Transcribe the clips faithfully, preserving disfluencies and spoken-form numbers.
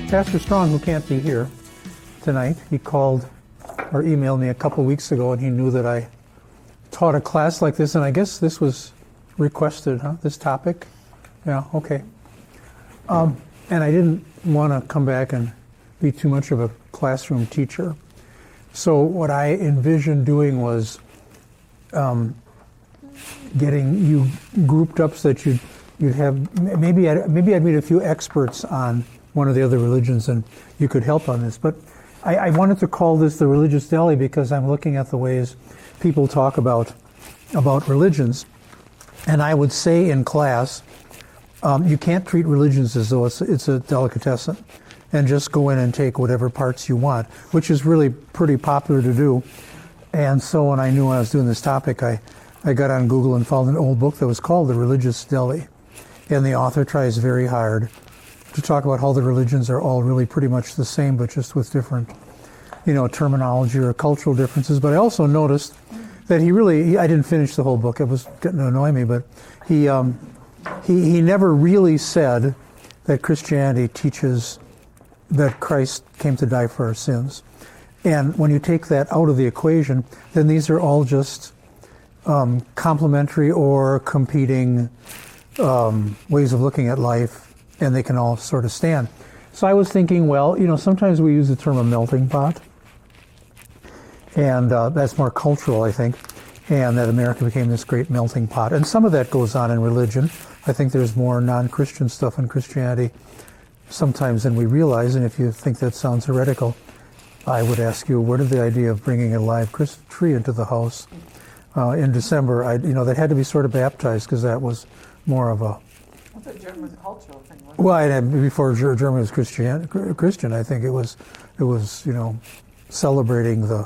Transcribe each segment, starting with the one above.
Pastor Strong, who can't be here tonight, he called or emailed me a couple weeks ago, and he knew that I taught a class like this, and I guess this was requested, huh? This topic? Yeah, okay. Um, and I didn't want to come back and be too much of a classroom teacher. So what I envisioned doing was um, getting you grouped up so that you'd, you'd have, maybe I'd, maybe I'd meet a few experts on one of the other religions and you could help on this. But I, I wanted to call this the Religious Deli because I'm looking at the ways people talk about, about religions. And I would say in class, um, you can't treat religions as though it's, it's a delicatessen and just go in and take whatever parts you want, which is really pretty popular to do. And so when I knew I was doing this topic, I, I got on Google and found an old book that was called The Religious Deli. And the author tries very hard to talk about how the religions are all really pretty much the same, but just with different, you know, terminology or cultural differences. But I also noticed that he really, he, I didn't finish the whole book, it was getting to annoy me, but he, um, he, he never really said that Christianity teaches that Christ came to die for our sins. And when you take that out of the equation, then these are all just um, complementary or competing um, ways of looking at life, and they can all sort of stand. So I was thinking, well, you know, sometimes we use the term a melting pot, and uh, that's more cultural, I think, and that America became this great melting pot. And some of that goes on in religion. I think there's more non-Christian stuff in Christianity sometimes than we realize, and if you think that sounds heretical, I would ask you, where did the idea of bringing a live Christmas tree into the house uh, in December? I, you know, that had to be sort of baptized because that was more of a... I thought German was a cultural thing, wasn't well, it? Well, before Germany was Christian, Christian, I think it was, it was, you know, celebrating the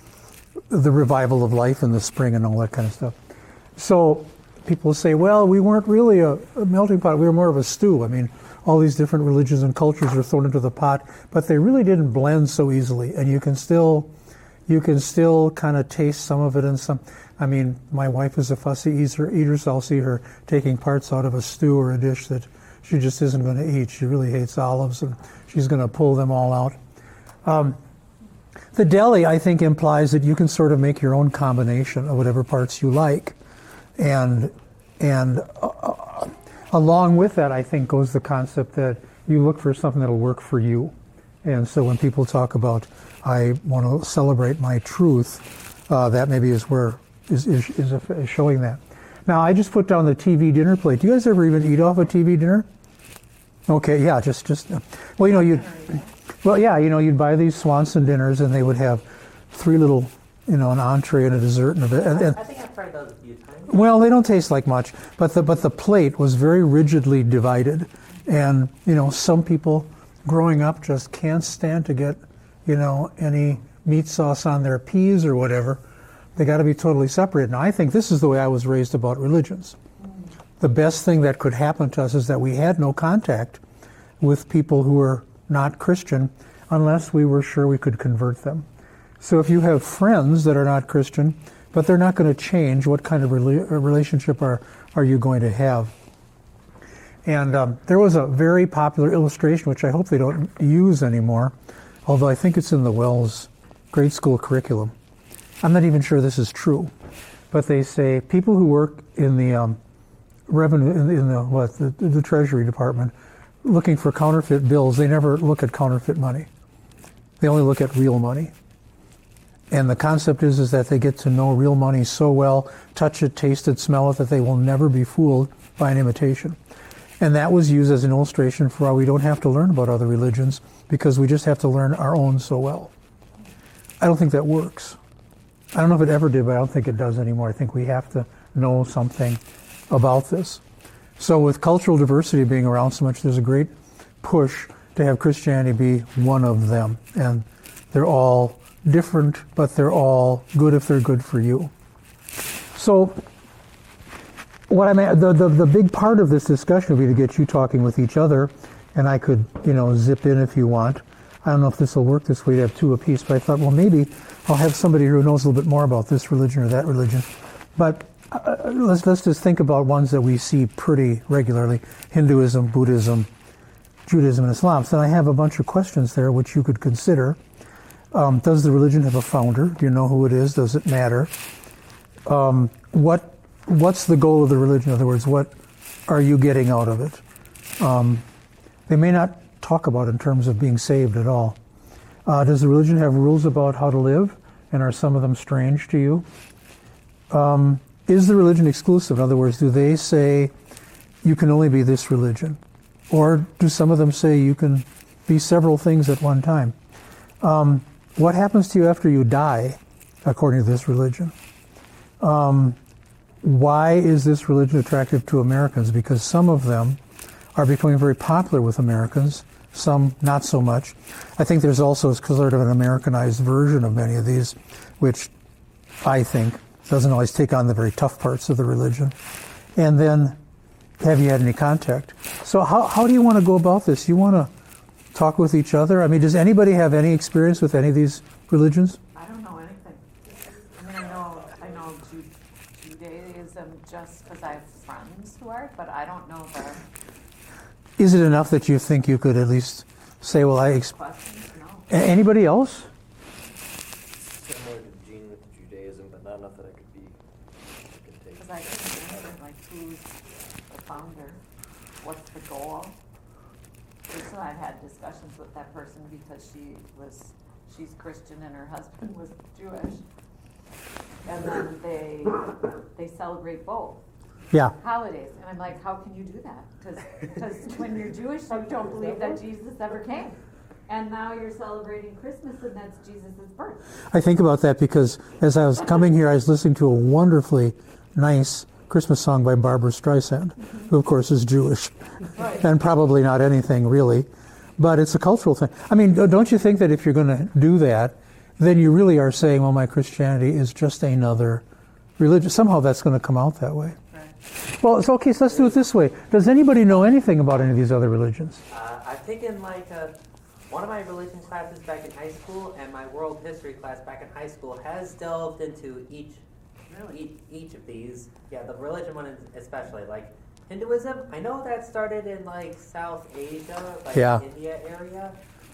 the revival of life in the spring and all that kind of stuff. So people say, well, we weren't really a, a melting pot; we were more of a stew. I mean, all these different religions and cultures were thrown into the pot, but they really didn't blend so easily. And you can still, you can still kind of taste some of it in some. I mean, my wife is a fussy eater, eater, so I'll see her taking parts out of a stew or a dish that she just isn't going to eat. She really hates olives, and she's going to pull them all out. Um, the deli, I think, implies that you can sort of make your own combination of whatever parts you like, and and. Uh, Along with that, I think, goes the concept that you look for something that'll work for you. And so when people talk about, I want to celebrate my truth, uh, that maybe is where is, is, is, a, is showing that. Now, I just put down the T V dinner plate. Do you guys ever even eat off a T V dinner? Okay, yeah, just, just well, you know, you'd, well, yeah, you know, you'd buy these Swanson dinners, and they would have three little, you know, an entree and a dessert and a. And, and, I think I've tried those a few times. Well, they don't taste like much, but the but the plate was very rigidly divided, and you know, some people growing up just can't stand to get, you know, any meat sauce on their peas or whatever. They got to be totally separated. Now, I think this is the way I was raised about religions. The best thing that could happen to us is that we had no contact with people who were not Christian unless we were sure we could convert them. So if you have friends that are not Christian, but they're not going to change, what kind of rela- relationship are, are you going to have? And um, there was a very popular illustration, which I hope they don't use anymore, although I think it's in the Wells grade school curriculum. I'm not even sure this is true, but they say people who work in the um, revenue, in the, in the what, the, the Treasury Department, looking for counterfeit bills, they never look at counterfeit money. They only look at real money. And the concept is, is that they get to know real money so well, touch it, taste it, smell it, that they will never be fooled by an imitation. And that was used as an illustration for how we don't have to learn about other religions because we just have to learn our own so well. I don't think that works. I don't know if it ever did, but I don't think it does anymore. I think we have to know something about this. So with cultural diversity being around so much, there's a great push to have Christianity be one of them. And they're all different, but they're all good if they're good for you. So what I mean, the, the the big part of this discussion would be to get you talking with each other, and I could, you know, zip in if you want. I don't know if this will work this way to have two apiece, but I thought, well, maybe I'll have somebody who knows a little bit more about this religion or that religion. But uh, let's let's just think about ones that we see pretty regularly: Hinduism, Buddhism, Judaism and Islam. So I have a bunch of questions there which you could consider. Um, does the religion have a founder? Do you know who it is? Does it matter? Um, what What's the goal of the religion? In other words, what are you getting out of it? Um, they may not talk about in terms of being saved at all. Uh, does the religion have rules about how to live? And are some of them strange to you? Um, is the religion exclusive? In other words, do they say you can only be this religion? Or do some of them say you can be several things at one time? Um, what happens to you after you die, according to this religion? Um, why is this religion attractive to Americans? Because some of them are becoming very popular with Americans, some not so much. I think there's also sort of an Americanized version of many of these, which I think doesn't always take on the very tough parts of the religion. And then, have you had any contact? So how, how do you want to go about this? You want to talk with each other? I mean, does anybody have any experience with any of these religions? I don't know anything. I mean, I know, I know Ju- Judaism just because I have friends who are, but I don't know the Is it enough that you think you could at least say, well, I... Ex- questions. No. A- anybody else? Similar to Gene with Judaism, but not enough that I could be. I could take. Because I can imagine, like, who's the founder? What's the goal? So I've had discussions with that person because she was, she's Christian and her husband was Jewish. And then they, they celebrate both Yeah. holidays. And I'm like, how can you do that? Because when you're Jewish, you don't believe that Jesus ever came. And now you're celebrating Christmas, and that's Jesus' birth. I think about that because as I was coming here, I was listening to a wonderfully nice Christmas song by Barbara Streisand, who of course is Jewish, Right. and probably not anything really, but it's a cultural thing. I mean, don't you think that if you're going to do that, then you really are saying, well, my Christianity is just another religion. Somehow that's going to come out that way. Right. Well, it's okay, so let's do it this way. Does anybody know anything about any of these other religions? Uh, I've taken like a, one of my religion classes back in high school, and my world history class back in high school has delved into each, each, each of these. Yeah, the religion one especially, like Hinduism. I know that started in like South Asia, like Yeah. India area.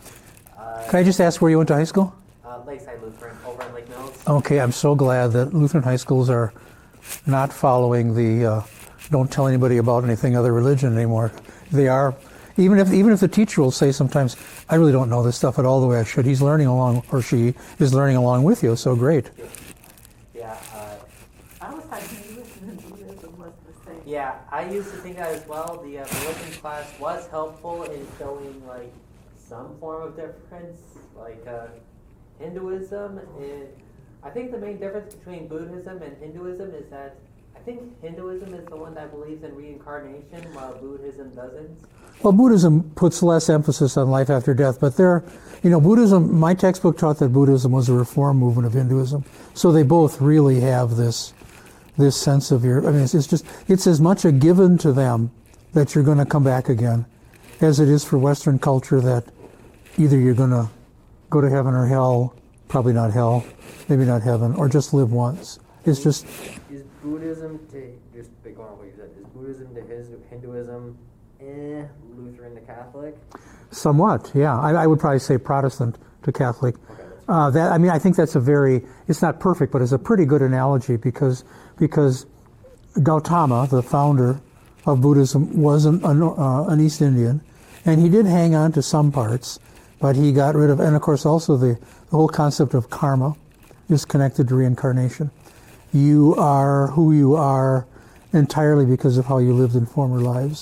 Uh, Can I just ask where you went to high school? uh, Lakeside Lutheran over in Lake Mills. Okay, I'm so glad that Lutheran high schools are not following the uh, don't tell anybody about anything other religion anymore. They are, even if even if the teacher will say sometimes, I really don't know this stuff at all the way I should. He's learning along, or she is learning along with you, so great. Yeah. Uh, I always thought Hinduism and Buddhism was the same. Yeah, I used to think that as well. The uh, religion class was helpful in showing like some form of difference, like uh, Hinduism. And I think the main difference between Buddhism and Hinduism is that I think Hinduism is the one that believes in reincarnation, while Buddhism doesn't. Well, Buddhism puts less emphasis on life after death, but there, you know, Buddhism, my textbook taught that Buddhism was a reform movement of Hinduism. So they both really have this this sense of your, I mean, it's, it's just, it's as much a given to them that you're going to come back again as it is for Western culture that either you're going to go to heaven or hell, probably not hell, maybe not heaven, or just live once. It's just... Is Buddhism to, just going on what you said, is Buddhism to his Hinduism, eh, Lutheran to Catholic? Somewhat, yeah. I, I would probably say Protestant to Catholic. Okay, that's Uh, that I mean, I think that's a very, it's not perfect, but it's a pretty good analogy because because Gautama, the founder of Buddhism, was an, an, uh, an East Indian, and he did hang on to some parts, but he got rid of, and of course also the, the whole concept of karma is connected to reincarnation. You are who you are entirely because of how you lived in former lives.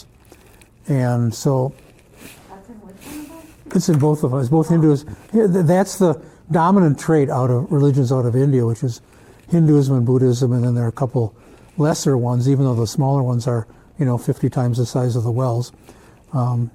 And so That's in which one of those? it's in both of us, both Hindus. That's the dominant trait out of religions out of India, which is Hinduism and Buddhism, and then there are a couple lesser ones, even though the smaller ones are, you know, fifty times the size of the wells. Um,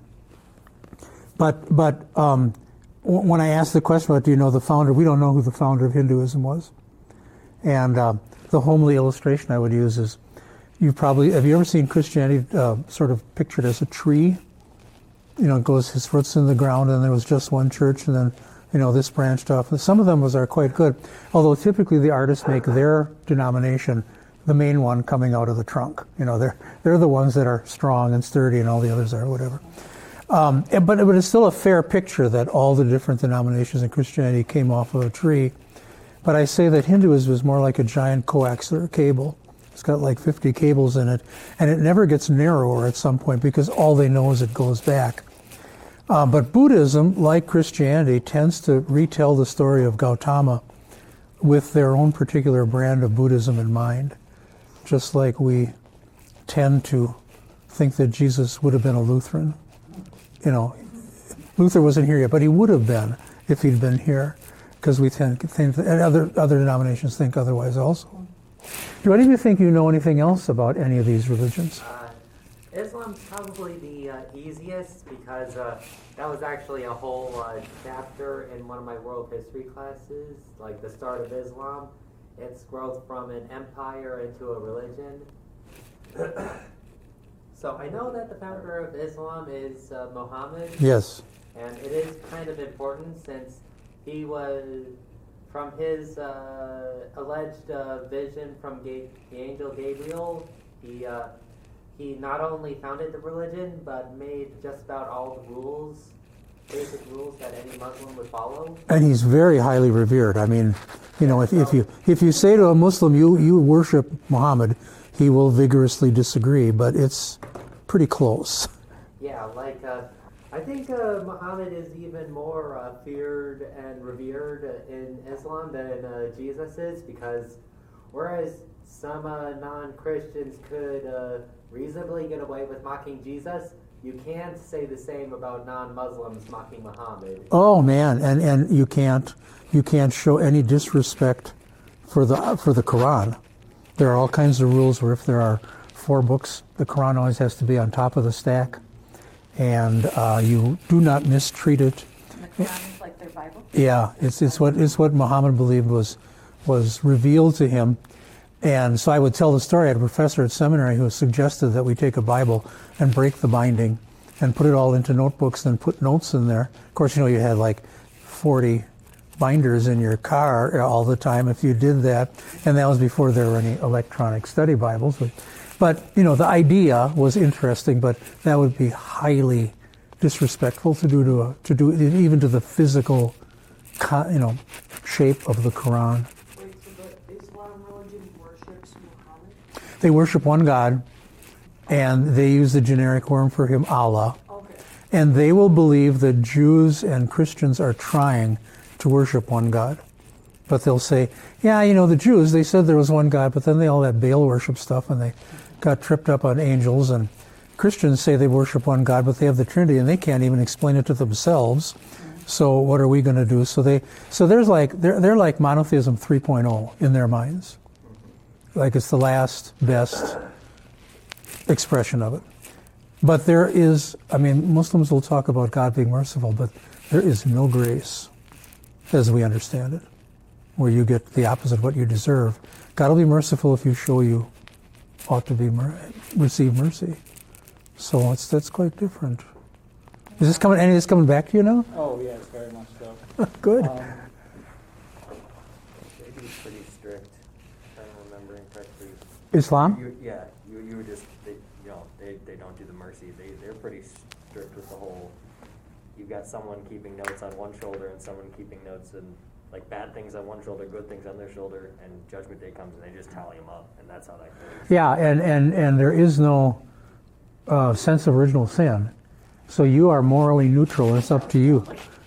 but but um, w- when I asked the question about, do you know the founder, we don't know who the founder of Hinduism was. And uh, the homely illustration I would use is, you probably, have you ever seen Christianity uh, sort of pictured as a tree? You know, it goes, his roots in the ground, and there was just one church, and then, you know, this branched off. And some of them was, are quite good, although typically the artists make their denomination the main one coming out of the trunk. You know, they're they're the ones that are strong and sturdy, and all the others are whatever. Um, and- but, but it's still a fair picture that all the different denominations in Christianity came off of a tree. But I say that Hinduism is more like a giant coaxial cable. It's got like fifty cables in it, and it never gets narrower at some point because all they know is it goes back. Uh, but Buddhism, like Christianity, tends to retell the story of Gautama with their own particular brand of Buddhism in mind, just like we tend to think that Jesus would have been a Lutheran. You know, Luther wasn't here yet, but he would have been if he'd been here, because we tend to think, and other other denominations think otherwise also. Do any of you think you know anything else about any of these religions? Uh, Islam's probably the uh, easiest because uh, that was actually a whole uh, chapter in one of my world history classes, like the start of Islam, its growth from an empire into a religion. So I know that the founder of Islam is uh, Muhammad. Yes. And it is kind of important since he was, from his uh, alleged uh, vision from Ga- the angel Gabriel, he uh, he not only founded the religion, but made just about all the rules, basic rules that any Muslim would follow. And he's very highly revered. I mean, you know, if, if you if you say to a Muslim you, you worship Muhammad, he will vigorously disagree, but it's pretty close. Yeah, like uh, I think uh, Muhammad is even more uh, feared and revered in Islam than uh, Jesus is, because whereas some uh, non-Christians could uh, reasonably get away with mocking Jesus, you can't say the same about non-Muslims mocking Muhammad. Oh man, and, and you can't you can't show any disrespect for the for the Quran. There are all kinds of rules where if there are four books, the Quran always has to be on top of the stack, and uh, you do not mistreat it. And the Quran is like their Bible? Yeah, it's it's what it's what Muhammad believed was was revealed to him. And so I would tell the story. I had a professor at seminary who suggested that we take a Bible and break the binding and put it all into notebooks and put notes in there. Of course, you know, you had like forty binders in your car all the time if you did that. And that was before there were any electronic study Bibles. But, but you know, the idea was interesting, but that would be highly disrespectful to do to, a, to do even to the physical, you know, shape of the Quran. Wait, so the Islam religion worships Muhammad? They worship one God, and they use the generic term for him, Allah. Okay. And they will believe that Jews and Christians are trying to worship one God. But they'll say, yeah, you know, the Jews, they said there was one God, but then they all had Baal worship stuff, and they got tripped up on angels. And Christians say they worship one God, but they have the Trinity, and they can't even explain it to themselves. So what are we going to do? So they, so there's like they're they're like monotheism three point oh in their minds, like it's the last best expression of it. But there is, I mean, Muslims will talk about God being merciful, but there is no grace, as we understand it, where you get the opposite of what you deserve. God will be merciful if you show you ought to be mer- receive mercy. So it's that's quite different. Is this coming? Any of this coming back to you now? Oh yes, very much so. Good. Um, They'd be pretty strict, if I'm remembering correctly. Islam? You, yeah, you, you were just, they, you know, they, they don't do the mercy. They, they're pretty strict with the whole, you've got someone keeping notes on one shoulder and someone keeping notes and like bad things on one shoulder, good things on their shoulder, and Judgment Day comes and they just tally them up, and that's how that goes. Yeah, and, and, and there is no uh, sense of original sin. So you are morally neutral. It's up to you.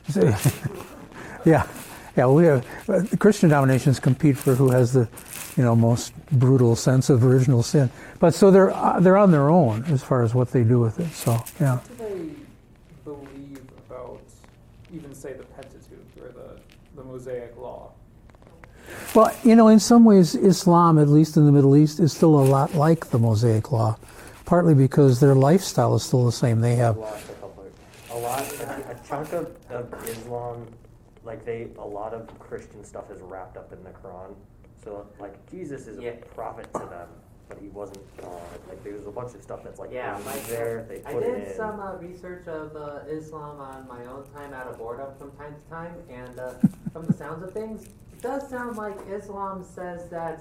yeah, yeah. We have, uh, Christian denominations compete for who has the, you know, most brutal sense of original sin. But so they're uh, they're on their own as far as what they do with it. So yeah. what do they believe about even say the Pentateuch or the, the Mosaic Law? Well, you know, in some ways, Islam, at least in the Middle East, is still a lot like the Mosaic Law, partly because their lifestyle is still the same. They have. Lost a couple of, a lot, a, a chunk of, of Islam, like they, a lot of Christian stuff is wrapped up in the Quran. So like Jesus is Yeah. a prophet to them, but he wasn't God. Like there's a bunch of stuff that's like Yeah, in like there. They I put it did in. some uh, research of uh, Islam on my own time out of boredom from time to time, and uh, from the sounds of things, it does sound like Islam says that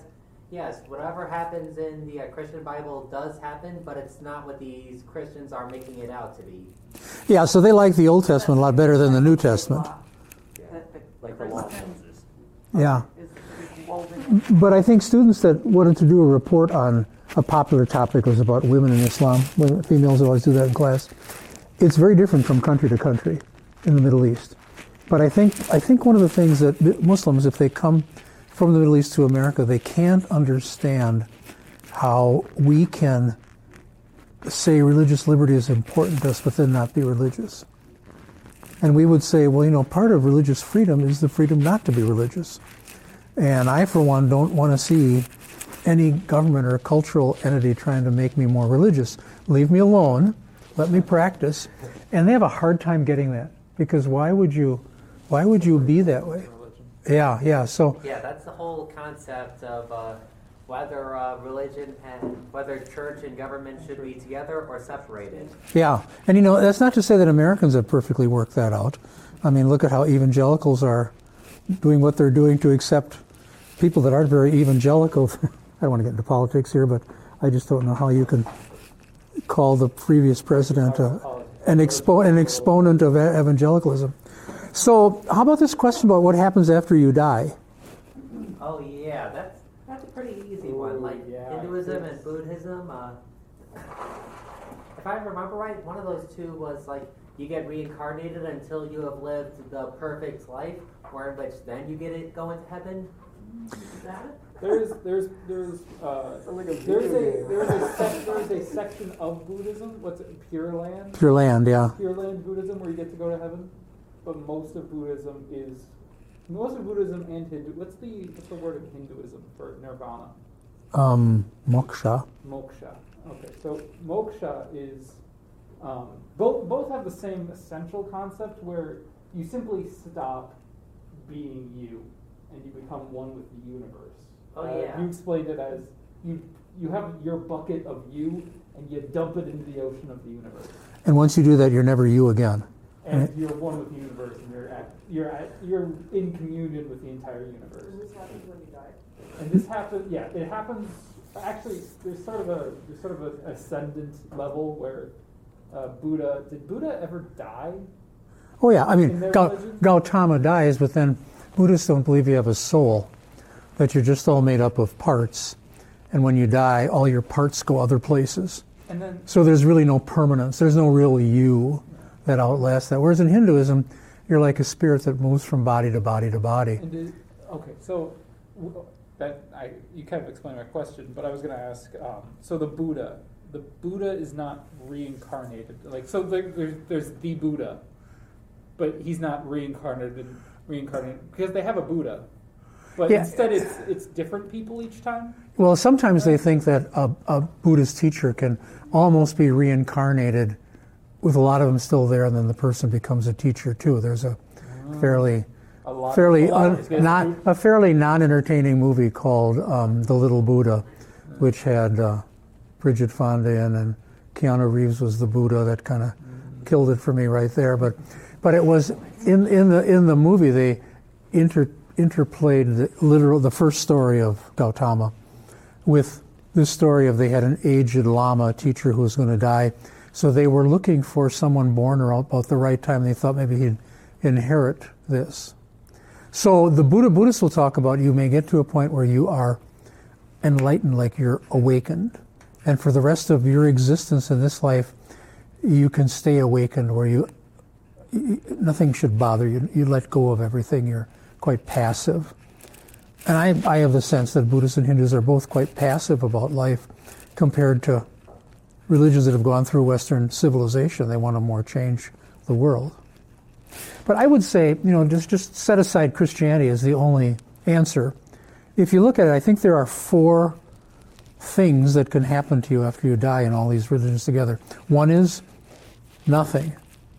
Yes, whatever happens in the uh, Christian Bible does happen, but it's not what these Christians are making it out to be. Yeah, so they like the Old Testament a lot better than the New Testament. That the Like the law of Christian Moses. Yeah. is, is woven in. But I think students that wanted to do a report on a popular topic was about women in Islam. Women, females always do that in class. It's very different from country to country in the Middle East. But I think I think one of the things that Muslims, if they come from the Middle East to America, they can't understand how we can say religious liberty is important to us, but then not be religious. And we would say, well, you know, part of religious freedom is the freedom not to be religious. And I, for one, don't want to see any government or cultural entity trying to make me more religious. Leave me alone. Let me practice. And they have a hard time getting that, because why would you, why would you be that way? Religion. Yeah, yeah. So Yeah, that's the whole concept of uh, whether uh, religion and whether church and government should be together or separated. yeah, and you know, that's not to say that Americans have perfectly worked that out. I mean, look at how evangelicals are doing what they're doing to accept people that aren't very evangelical. I don't want to get into politics here, but I just don't know how you can call the previous president uh, an, expo- an exponent of e- evangelicalism. So, how about this question about what happens after you die? Oh yeah, that's that's a pretty easy one. Like yeah, Hinduism it's- and Buddhism. Uh, if I remember right, one of those two was like you get reincarnated until you have lived the perfect life, where in which then you get it go into heaven. Is that it? There's there's there's uh, there's a there's a sec- there's a section of Buddhism. What's it? Pure Land. Pure Land, yeah. Pure Land Buddhism, where you get to go to heaven. But most of Buddhism is most of Buddhism and Hindu. What's the what's the word in Hinduism for nirvana? Um, moksha. Moksha. Okay, so moksha is um, both both have the same essential concept where you simply stop being you and you become one with the universe. Oh, Uh, yeah. You explained it as you you have your bucket of you and you dump it into the ocean of the universe, And once you do that, you're never you again. and you're one with the universe, and you're at you're at you're in communion with the entire universe. And this happens when you die. And this happens, yeah, it happens. Actually, there's sort of a there's sort of an ascendant level where uh, Buddha did Buddha ever die? Oh yeah, I In mean, their Gau- religion? Gautama dies, but then Buddhists don't believe you have a soul, that you're just all made up of parts, and when you die, all your parts go other places. And then So there's really no permanence. There's no real you that outlasts that. Whereas in Hinduism, you're like a spirit that moves from body to body to body. and did, okay, so w- that I you kind of explained my question, but I was going to ask. Um, so the Buddha, the Buddha is not reincarnated. Like so, there, there's there's the Buddha, but he's not reincarnated. Reincarnated because they have a Buddha, but Yeah. instead it's it's different people each time. Well, sometimes they think that a, a Buddhist teacher can almost be reincarnated with a lot of them still there, and then the person becomes a teacher too. There's a fairly A lot, fairly a lot un, of these guys not do- a fairly non-entertaining movie called um, The Little Buddha, which had uh, Bridget Fonda in, and Keanu Reeves was the Buddha. That kind of killed it for me right there. But but it was in in the in the movie they inter, interplayed the literal the first story of Gautama with this story of they had an aged Lama teacher who was going to die. So they were looking for someone born around about the right time. They thought maybe he'd inherit this. So the Buddha Buddhists will talk about you may get to a point where you are enlightened, like you're awakened. And for the rest of your existence in this life, you can stay awakened where you, you nothing should bother you. You let go of everything. You're quite passive. And I, I have the sense that Buddhists and Hindus are both quite passive about life compared to religions that have gone through Western civilization. They want to more change the world. But I would say, you know, just, just set aside Christianity as the only answer. If you look at it, I think there are four things that can happen to you after you die in all these religions together. One is nothing.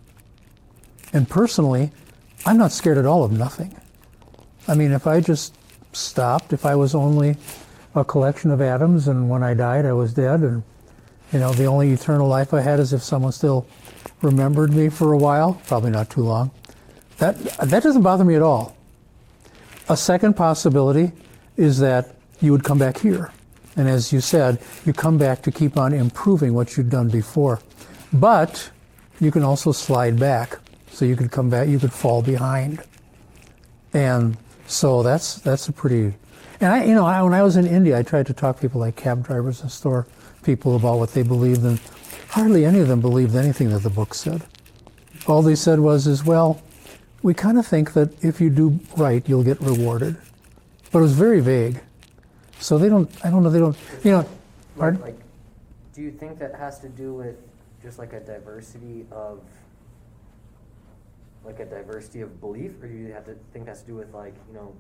And personally, I'm not scared at all of nothing. I mean, if I just stopped, if I was only a collection of atoms and when I died I was dead, and you know, the only eternal life I had is if someone still remembered me for a while, probably not too long. That that doesn't bother me at all. A second possibility is that you would come back here. And as you said, you come back to keep on improving what you'd done before. But you can also slide back. So you could come back, you could fall behind. And so that's that's a pretty, and I, you know, I, when I was in India, I tried to talk to people like cab drivers and store people about what they believed, and hardly any of them believed anything that the book said. All they said was, is, well, we kind of think that if you do right, you'll get rewarded. But it was very vague. So they don't, I don't know, they don't, you know, Like, pardon? like, do you think that has to do with just like a diversity of, like a diversity of belief, or do you have to think it has to do with like, you know,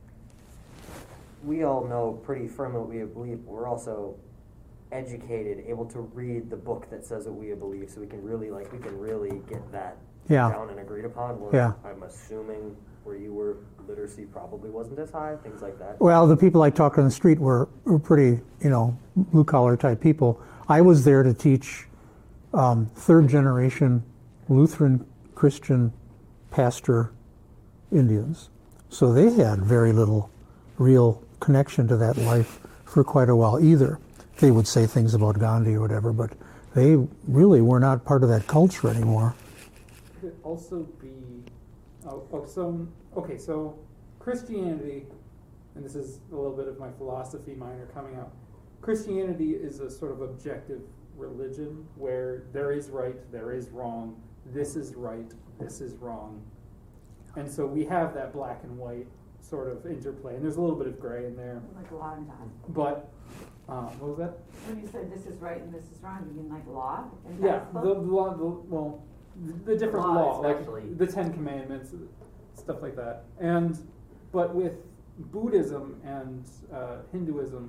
we all know pretty firmly what we believe, but we're also educated, able to read the book that says what we believe, so we can really, like, we can really get that Yeah. down and agreed upon. Where Yeah. I'm assuming where you were, literacy probably wasn't as high, things like that. Well, the people I talked on the street were, were pretty, you know, blue-collar type people. I was there to teach um, third-generation Lutheran Christian pastor Indians. So they had very little real connection to that life for quite a while either. They would say things about Gandhi or whatever, but they really were not part of that culture anymore. Could it also be, oh, oh, so, okay, so Christianity, and this is a little bit of my philosophy minor coming out, Christianity is a sort of objective religion where there is right, there is wrong, this is right, this is wrong. And so we have that black and white sort of interplay, and there's a little bit of gray in there. Like law and God. But, um, what was that? When you said this is right and this is wrong, you mean like law? in Yeah, God's the, book? the law, the, well, the, the different Law law, like especially. the Ten Commandments, stuff like that. And, but with Buddhism and uh, Hinduism,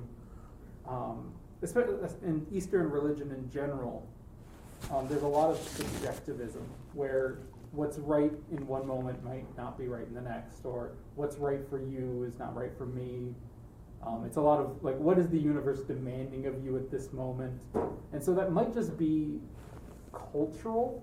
um, especially in Eastern religion in general, um, there's a lot of subjectivism where what's right in one moment might not be right in the next, or what's right for you is not right for me. Um, it's a lot of like, what is the universe demanding of you at this moment? And so that might just be cultural,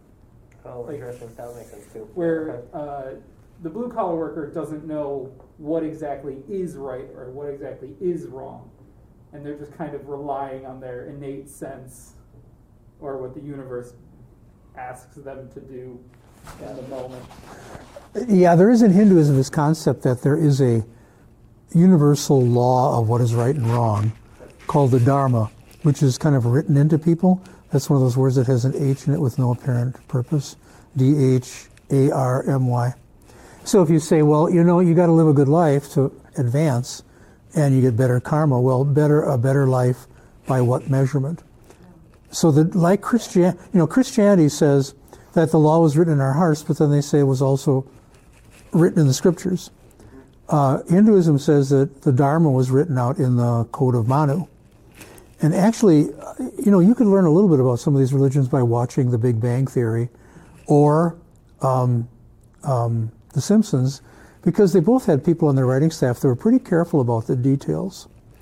Oh, like- interesting. That would make sense too. where Okay. uh, the blue collar worker doesn't know what exactly is right or what exactly is wrong, and they're just kind of relying on their innate sense or what the universe asks them to do in the moment. Yeah, there is in Hinduism this concept that there is a universal law of what is right and wrong called the Dharma, which is kind of written into people. That's one of those words that has an H in it with no apparent purpose. D H A R M Y. So if you say, well, you know, you got to live a good life to advance and you get better karma, well, better a better life by what measurement? So that, like Christian, you know, Christianity says that the law was written in our hearts, but then they say it was also written in the scriptures. Uh, Hinduism says that the Dharma was written out in the Code of Manu. And actually, uh, you know, you could learn a little bit about some of these religions by watching The Big Bang Theory or um, um, The Simpsons, because they both had people on their writing staff that were pretty careful about the details.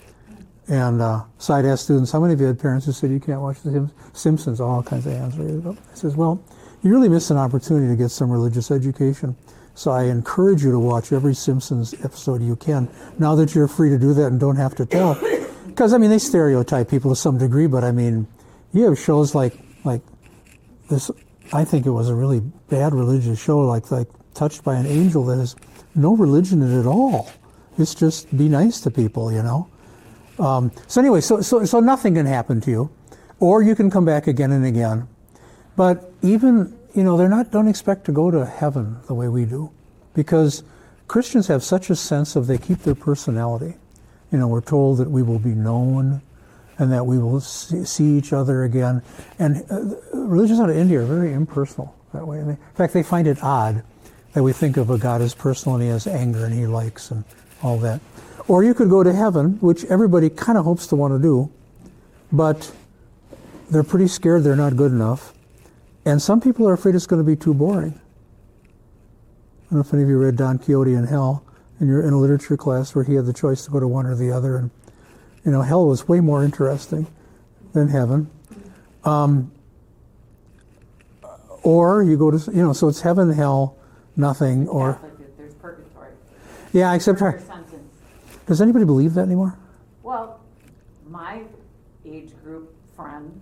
And uh, so I'd ask students, how many of you had parents who said you can't watch The Simpsons? All kinds of hands raised up. I says, well, you really missed an opportunity to get some religious education. So I encourage you to watch every Simpsons episode you can, now that you're free to do that and don't have to tell. Because, I mean, they stereotype people to some degree, but, I mean, you have shows like like this. I think it was a really bad religious show, like like Touched by an Angel, that has no religion in it at all. It's just be nice to people, you know. Um, so anyway, so, so so nothing can happen to you, or you can come back again and again. But even, you know, they're not, don't expect to go to heaven the way we do, because Christians have such a sense of, they keep their personality. You know, we're told that we will be known and that we will see, see each other again. And uh, religions out of India are very impersonal that way. And they, in fact, they find it odd that we think of a God as personal and he has anger and he likes and all that. Or you could go to heaven, which everybody kind of hopes to want to do, but they're pretty scared they're not good enough. And some people are afraid it's going to be too boring. I don't know if any of you read Don Quixote in Hell, and you're in a literature class where he had the choice to go to one or the other. And, you know, hell was way more interesting than heaven. Um, or you go to, you know, so it's heaven, hell, nothing, or... Catholic, there's purgatory. Yeah, except... Murder sentence. Does anybody believe that anymore? Well, my age group friend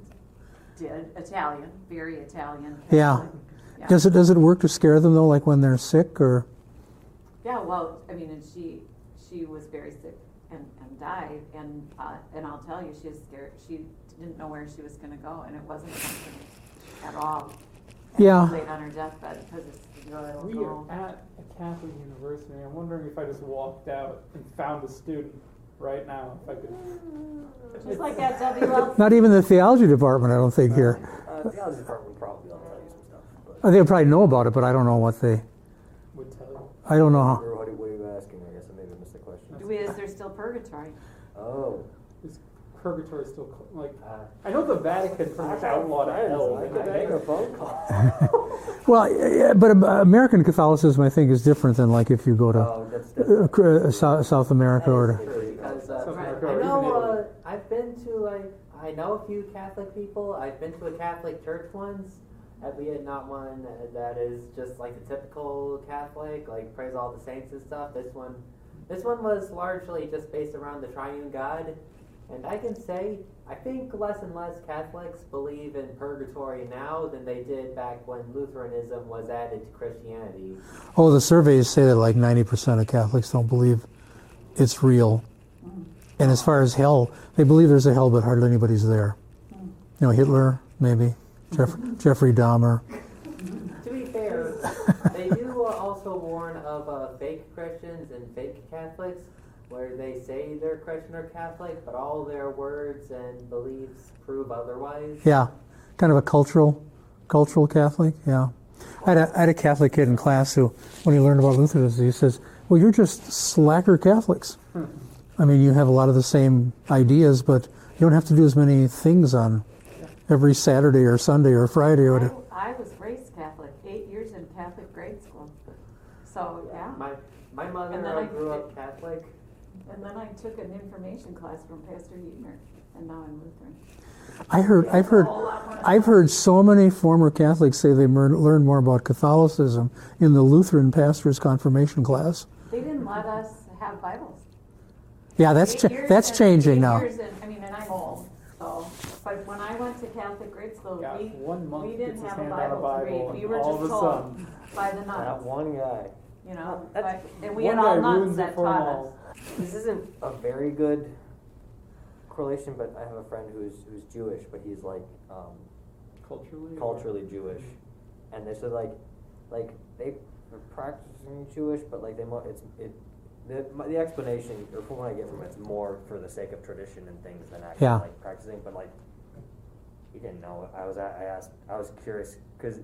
did Italian, very Italian. Yeah. Catholic. Yeah. Does it does it work to scare them though, like when they're sick or? Yeah, well, I mean, and she she was very sick and, and died, and uh, and I'll tell you, she was scared. She didn't know where she was going to go, and it wasn't comforting at all. And Yeah. she laid on her deathbed because it's really We are at a Catholic university. I'm wondering if I just walked out and found a student right now, if I could. just like that W L. Not even the theology department, I don't think here. Uh, theology department probably will tell you some stuff. But Uh, They probably know about it, but I don't know what they. Would tell you. I don't know how. Or what, what are you asking? I guess I maybe missed the question. Do we, is there still purgatory? Oh. Is purgatory still cl- like? Uh, I know the Vatican pretty much outlawed hell. I didn't could make they? a phone call. Well, yeah, but uh, American Catholicism, I think, is different than like if you go to Oh, that's, that's uh, cr- uh, South, South America or to. Because uh, South I America or know even uh, Italy. I've been to like I know a few Catholic people. I've been to a Catholic church once, albeit not one that is just like the typical Catholic, like praise all the saints and stuff. This one, this one was largely just based around the Triune God, and I can say I think less and less Catholics believe in purgatory now than they did back when Lutheranism was added to Christianity. Oh, the surveys say that like ninety percent of Catholics don't believe it's real. And as far as hell, they believe there's a hell, but hardly anybody's there. You know, Hitler, maybe, Jeff, Jeffrey Dahmer. To be fair, they do uh, also warn of uh, fake Christians and fake Catholics, where they say they're Christian or Catholic, but all their words and beliefs prove otherwise. Yeah, kind of a cultural, cultural Catholic. Yeah, I had a, I had a Catholic kid in class who, when he learned about Lutheranism, he says, "Well, you're just slacker Catholics. I mean, you have a lot of the same ideas, but you don't have to do as many things on every Saturday or Sunday or Friday or whatever." I, I was raised Catholic, eight years in Catholic grade school. So, yeah. My my mother And then uh, I- grew up Catholic. And then I took an information class from Pastor Huebner, and now I'm Lutheran. I heard, I've heard, I've heard so many former Catholics say they mer- learned more about Catholicism in the Lutheran pastor's confirmation class. They didn't let us have Bibles. Yeah, that's Eight cha- years that's and- changing eight now. years and- I mean, and I'm old, so, but when I went to Catholic grade school, Yeah, we, one month we gets didn't his have a hand on a Bible to Bible, read. and We were all just of a told sudden, by the That nuns, one guy. you know, That's- but, and we one had all guy nuns ruins it that for 'em taught us. all. This isn't a very good correlation, but I have a friend who's who's Jewish, but he's like um, Culturally. culturally Jewish, and they said like like they are practicing Jewish, but like they more it's it. The, my, the explanation, or from what I get from it, it's more for the sake of tradition and things than actually Yeah. like practicing. But like, he didn't know. I was I asked. I was curious because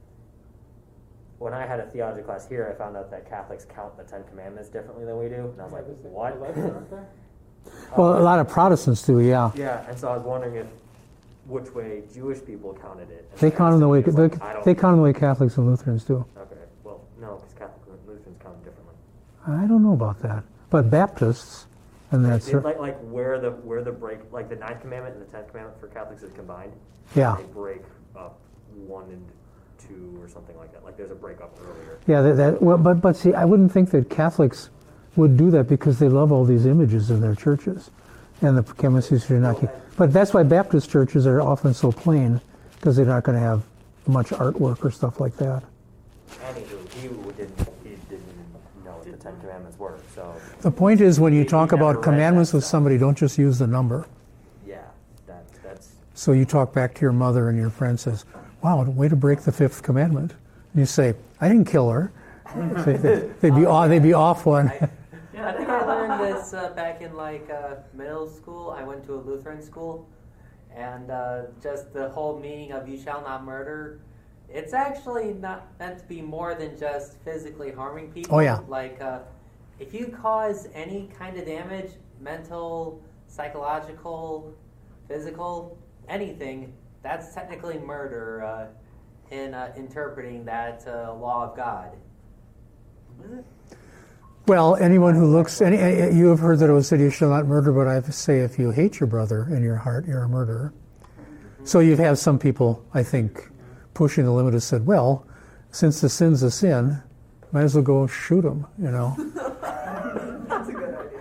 when I had a theology class here, I found out that Catholics count the Ten Commandments differently than we do, and I was like, Is it what? eleven, aren't there? Well, a lot of Protestants do, yeah. Yeah, and so I was wondering if which way Jewish people counted it. And They I count them asked the way him, he they, was like, I don't they count them the way Catholics and Lutherans do. Okay, well, no, because Catholic and Lutherans count them differently. I don't know about that, but Baptists, and that's They- like like where the where the break like the Ninth Commandment and the Tenth Commandment for Catholics is combined. yeah, They break up one and two or something like that. Like there's a break up earlier. yeah. That, that well, but but see, I wouldn't think that Catholics would do that because they love all these images in their churches, and the chemistry should not keep. But that's why Baptist churches are often so plain, because they're not going to have much artwork or stuff like that. Anywho, he didn't he didn't know what the Ten Commandments were. So The point is, when you He- he talk never about read commandments that with stuff. somebody, don't just use the number. yeah, that that's So you talk back to your mother, and your friend says, "Wow, way to break the fifth commandment." And you say, "I didn't kill her." They- they- They'd be off. They'd be off one. I think I learned this uh, back in like uh, middle school. I went to a Lutheran school, and uh, just the whole meaning of "you shall not murder." It's actually not meant to be more than just physically harming people. Oh, yeah. Like uh, if you cause any kind of damage, mental, psychological, physical, anything, that's technically murder uh, in uh, interpreting that uh, law of God. Was it? Well, anyone who looks, any, eh, you have heard that it was said, "You shall not murder," but I say, if you hate your brother in your heart, you're a murderer. So you have some people, I think, pushing the limit, have said, well, since the sin's a sin, might as well go shoot him, you know. That's a good idea.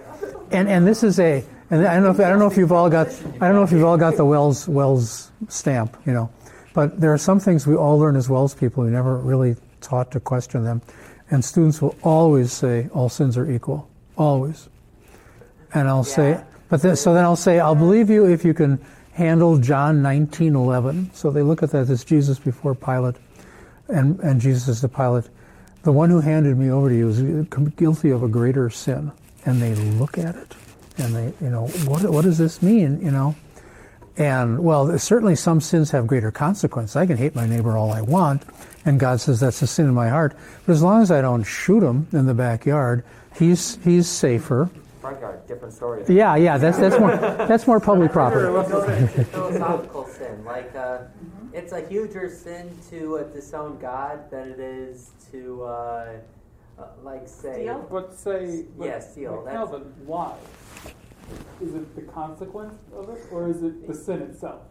And and this is a and I don't know if I don't know if you've all got I don't know if you've all got the Wells Wells stamp, you know, but there are some things we all learn as Wells people. We never really taught to question them, and students will always say all sins are equal, always. And I'll Yeah. say, but then, so then I'll say I'll believe you if you can handle John nineteen eleven. So they look at that as Jesus before Pilate, and and Jesus is the Pilate. The one who handed me over to you is guilty of a greater sin. And they look at it, and they, you know, what what does this mean, you know? And, well, certainly some sins have greater consequence. I can hate my neighbor all I want, and God says that's a sin in my heart. But as long as I don't shoot him in the backyard, he's he's safer. Front yard, different story. Yeah, yeah, that's that's more that's more public property. It goes into philosophical sin. Like, uh, it's a huger sin to uh, disown God than it is to, uh, uh, like, say... Steal? But say, but, Yeah, steal, like, that's- Calvin, why? Is it the consequence of it, or is it the sin itself?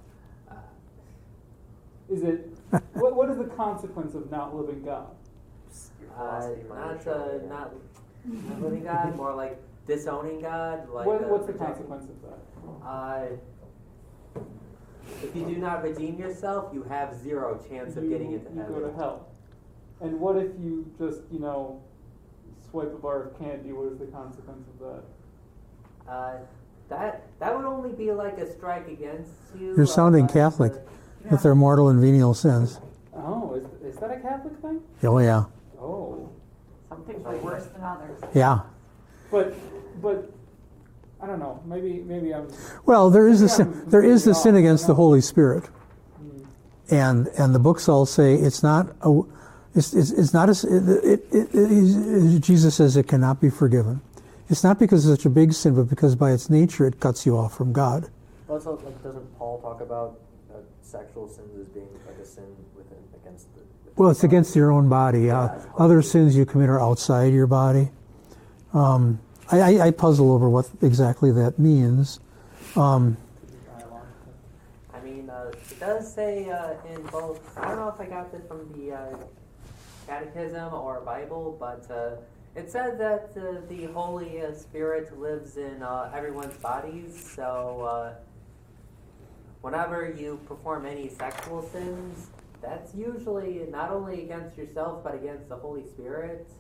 Is it what? What is the consequence of not living God? Your Uh, philosophy might not, show, uh, yeah. not, not living God, more like disowning God. Like, What, uh, what's the rejecting- consequence of that? Uh, if you do not redeem yourself, you have zero chance of getting into you heaven. go to hell. And what if you just, you know, swipe a bar of candy? What is the consequence of that? Uh, that that would only be like a strike against you. You're sounding uh, Catholic uh, with their mortal and venial sins. Oh, is, is that a Catholic thing? Oh, yeah. Oh, Some things are worse than others. Yeah. but but I don't know. Maybe maybe I'm. Well, there is a Yeah, sin, there is the sin no, against the no. Holy Spirit. mm, And and the books all say it's not a, it's, it's, it's not a, it, it, it, it, Jesus says it cannot be forgiven. It's not because it's such a big sin, but because by its nature it cuts you off from God. Also, like, doesn't Paul talk about uh, sexual sins as being like a sin within against the? within Well, it's the body? against your own body. Uh, other sins you commit are outside your body. Um, I, I, I puzzle over what exactly that means. Um, I mean, uh, it does say uh, in both. I don't know if I got this from the uh, Catechism or Bible, but uh, it said that uh, the Holy uh, Spirit lives in uh, everyone's bodies. So uh, whenever you perform any sexual sins, that's usually not only against yourself but against the Holy Spirit.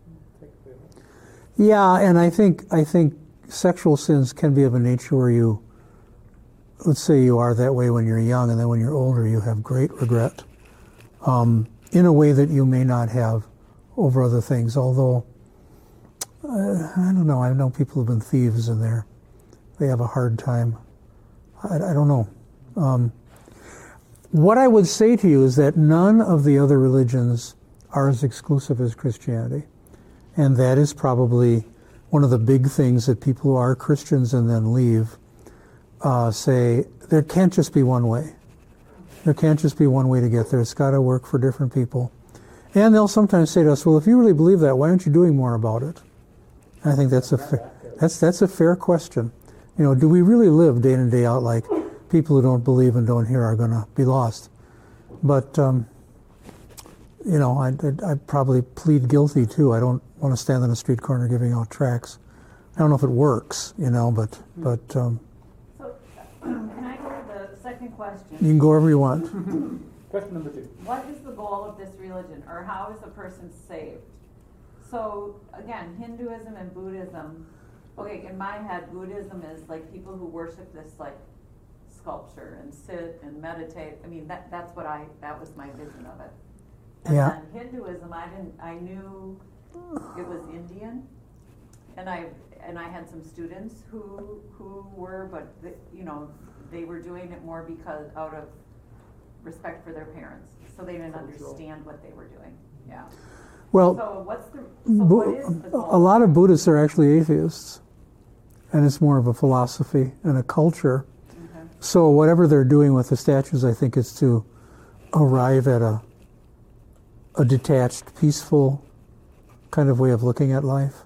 yeah, and I think I think sexual sins can be of a nature where you, let's say you are that way when you're young, and then when you're older you have great regret, um, in a way that you may not have over other things. Although, uh, I don't know, I know people who've been thieves in there. They have a hard time. I, I don't know. Um, what I would say to you is that none of the other religions are as exclusive as Christianity. And that is probably one of the big things that people who are Christians and then leave uh, say, there can't just be one way. There can't just be one way to get there. It's got to work for different people. And they'll sometimes say to us, well, if you really believe that, why aren't you doing more about it? And I think that's a fa- that's that's a fair question. You know, do we really live day in and day out like people who don't believe and don't hear are going to be lost? But, um, you know, I'd, I'd, I'd probably plead guilty, too. I don't want to stand on a street corner giving out tracts. I don't know if it works, you know, but, but um, So, can I go to the second you question? can go wherever you want. Question number two. What is the goal of this religion, or how is a person saved? So, again, Hinduism and Buddhism, okay, in my head, Buddhism is like people who worship this, like, sculpture and sit and meditate. I mean, that that's what I, that was my vision of it. And Yeah. then Hinduism, I didn't, I knew it was Indian, and I, and I had some students who, who were, but, the, you know, they were doing it more because, out of respect for their parents, so they didn't understand what they were doing, yeah. Well, So what's the, so what is the goal? a lot of Buddhists are actually atheists, and it's more of a philosophy and a culture. Okay. So whatever they're doing with the statues, I think, is to arrive at a a detached, peaceful kind of way of looking at life.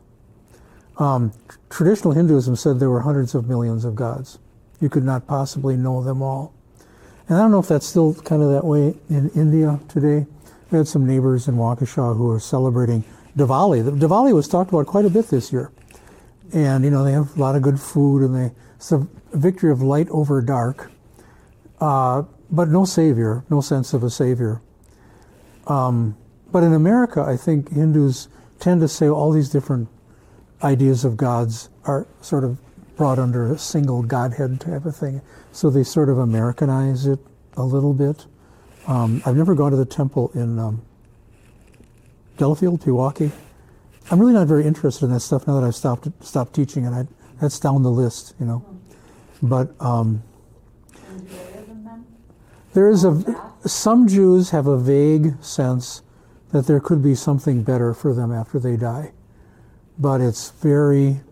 Um, tr- traditional Hinduism said there were hundreds of millions of gods. You could not possibly know them all. And I don't know if that's still kind of that way in India today. We had some neighbors in Waukesha who were celebrating Diwali. The- Diwali was talked about quite a bit this year. and, you know, they have a lot of good food, and they, it's a victory of light over dark, uh, but no savior, no sense of a savior. Um, but in America, I think Hindus tend to say all these different ideas of gods are sort of brought under a single Godhead type of thing. So they sort of Americanize it a little bit. Um, I've never gone to the temple in um, Delafield, Pewaukee. I'm really not very interested in that stuff now that I've stopped stopped teaching it. I, that's down the list, you know. But um, In Judaism then? there is a some Jews have a vague sense that there could be something better for them after they die, but it's very.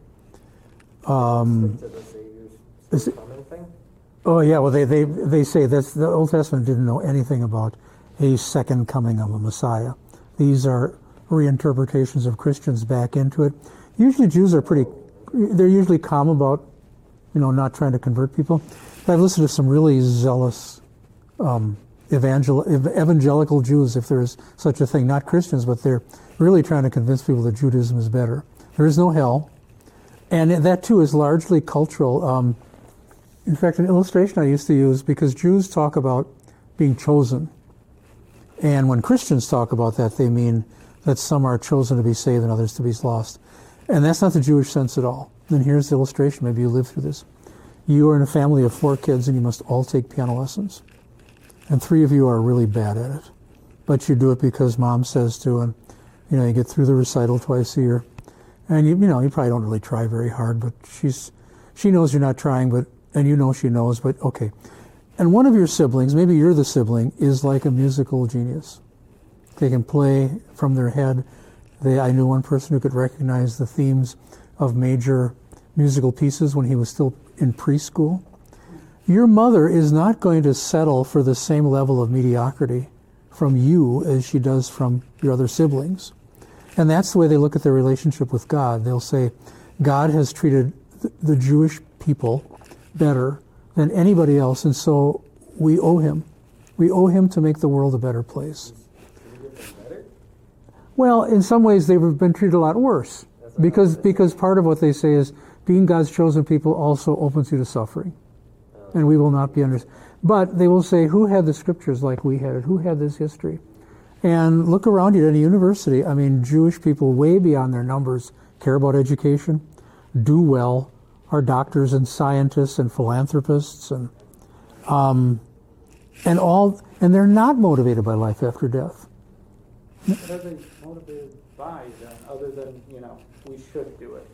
Um, Stick to the Savior's is it- coming thing? oh yeah, well they they they say that's the Old Testament didn't know anything about a second coming of a Messiah. These are reinterpretations of Christians back into it. Usually Jews are pretty, they're usually calm about, you know, not trying to convert people. But I've listened to some really zealous um, evangel- evangelical Jews, if there's such a thing, not Christians, but they're really trying to convince people that Judaism is better. There is no hell. And that too is largely cultural. Um, in fact, an illustration I used to use, because Jews talk about being chosen. And when Christians talk about that, they mean that some are chosen to be saved and others to be lost. And that's not the Jewish sense at all. And here's the illustration. Maybe you lived through this. You are in a family of four kids and you must all take piano lessons. And three of you are really bad at it. But you do it because mom says to, and you know, you get through the recital twice a year. And you, you know, you probably don't really try very hard, but she's, she knows you're not trying, but, and you know she knows, but okay. And one of your siblings, maybe you're the sibling, is like a musical genius. They can play from their head. They, I knew one person who could recognize the themes of major musical pieces when he was still in preschool. Your mother is not going to settle for the same level of mediocrity from you as she does from your other siblings. And that's the way they look at their relationship with God. They'll say, God has treated th- the Jewish people better than anybody else, and so we owe him. We owe him to make the world a better place. Well, in some ways they've been treated a lot worse, because because part of what they say is being God's chosen people also opens you to suffering, and we will not be under. But they will say, who had the scriptures like we had it? Who had this history? And look around you at any university. I mean, Jewish people way beyond their numbers care about education, do well, are doctors and scientists and philanthropists, and um, and all, and they're not motivated by life after death. What are they motivated by then, other than, you know, we should do it?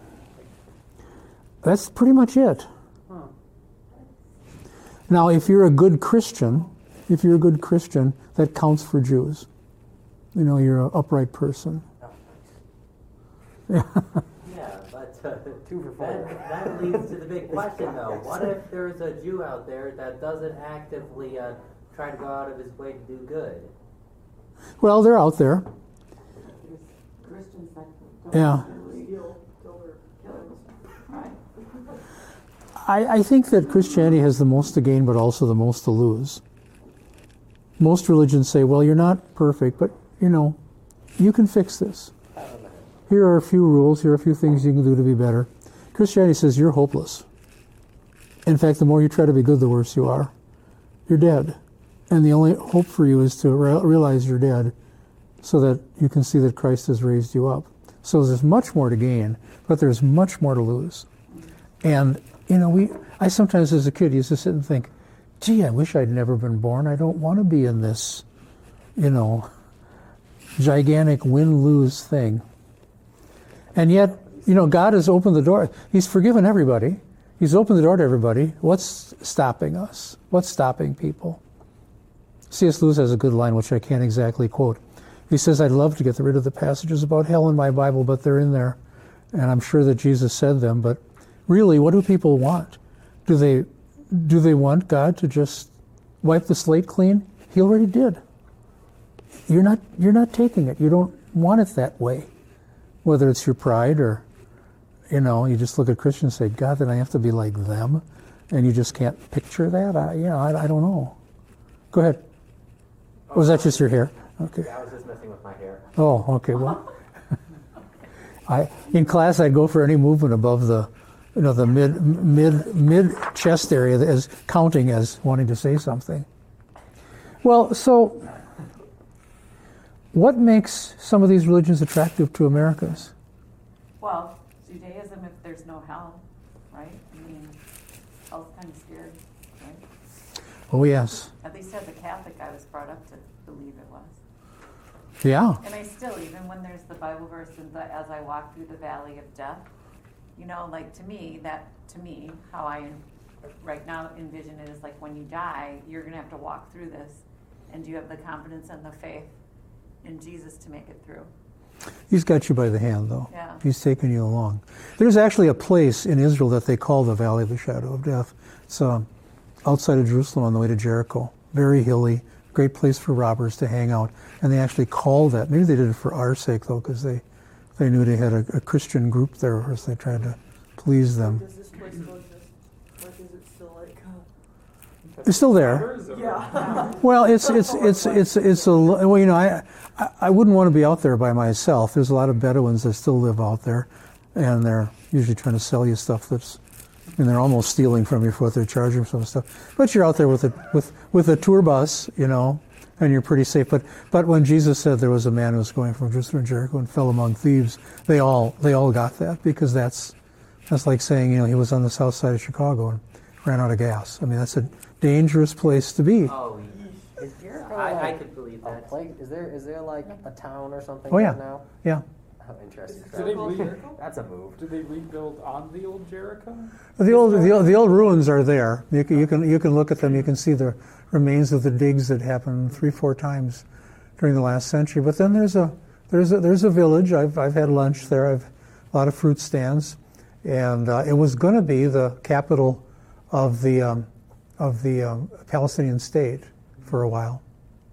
That's pretty much it. Huh. Now, if you're a good Christian, if you're a good Christian, that counts for Jews. You know, you're an upright person. Yeah, but uh, Two for four. that, that leads to the big question, though. What if there's a Jew out there that doesn't actively uh, try to go out of his way to do good? Well, they're out there. There's Christians that don't Yeah. really Steal, steal their kill, right? I, I think that Christianity has the most to gain, but also the most to lose. Most religions say, well, you're not perfect, but, you know, you can fix this. Here are a few rules, here are a few things you can do to be better. Christianity says you're hopeless. In fact, the more you try to be good, the worse you are. You're dead. And the only hope for you is to re- realize you're dead so that you can see that Christ has raised you up. So there's much more to gain, but there's much more to lose. And, you know, we I sometimes as a kid used to sit and think, gee, I wish I'd never been born. I don't want to be in this, you know, gigantic win-lose thing. And yet, you know, God has opened the door. He's forgiven everybody. He's opened the door to everybody. What's stopping us? What's stopping people? C S Lewis has a good line, which I can't exactly quote. He says, I'd love to get rid of the passages about hell in my Bible, but they're in there. And I'm sure that Jesus said them. But really, what do people want? Do they do they want God to just wipe the slate clean? He already did. You're not you're not taking it. You don't want it that way. Whether it's your pride or, you know, you just look at Christians and say, God, then I have to be like them? And you just can't picture that? I, you know, I, I don't know. Go ahead. Was that just your hair? Okay. I was just messing with my hair. Oh, okay. Well, I in class I'd go for any movement above the, you know, the mid mid mid chest area that is counting as wanting to say something. Well, so what makes some of these religions attractive to Americans? Well, Judaism, if there's no hell, right? I mean, hell's kind of scary, right? Oh yes, At least as a Catholic, I was brought up to believe it was. yeah. And I still, even when there's the Bible verse, and the, as I walk through the valley of death, you know, like to me, that to me, how I right now envision it is like when you die, you're going to have to walk through this, and you have the confidence and the faith in Jesus to make it through. He's got you by the hand, though. Yeah. He's taking you along. There's actually a place in Israel that they call the Valley of the Shadow of Death. It's uh, outside of Jerusalem on the way to Jericho. Very hilly, great place for robbers to hang out. And they actually call that, maybe they did it for our sake, though, because they, they knew they had a, a Christian group there, or they tried to please them. Does this place still exist? Like, is it still like? Uh, It's still there. yeah. Well, it's it's it's it's it's a well, you know, I I- I wouldn't want to be out there by myself. There's a lot of Bedouins that still live out there, and they're usually trying to sell you stuff that's, I mean, they're almost stealing from you for what they're charging for some stuff. But you're out there with a with with a tour bus, you know, and you're pretty safe. But but when Jesus said there was a man who was going from Jerusalem to Jericho and fell among thieves, they all they all got that, because that's that's like saying, you know, he was on the south side of Chicago and ran out of gas. I mean, that's a dangerous place to be. Oh, Is Jericho I, I like could believe a that. plague? Is there is there like a town or something Oh, yeah. right now? Yeah. Oh, interesting. Did they re- That's a move. Did they rebuild on the old Jericho? The old, the old the old ruins are there. You can, you can you can look at them. You can see the remains of the digs that happened three four times during the last century. But then there's a there's a there's a village. I've I've had lunch there. I've a lot of fruit stands, and uh, it was going to be the capital of the um, of the um, Palestinian state for a while.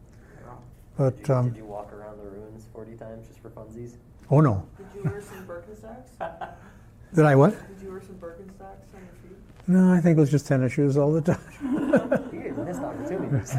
But Did you, um, did you walk around the ruins forty times just for funsies? oh no, Did you wear some Birkenstocks? did I what? Did you wear some Birkenstocks on your feet? No, I think it was just tennis shoes all the time. You missed opportunities.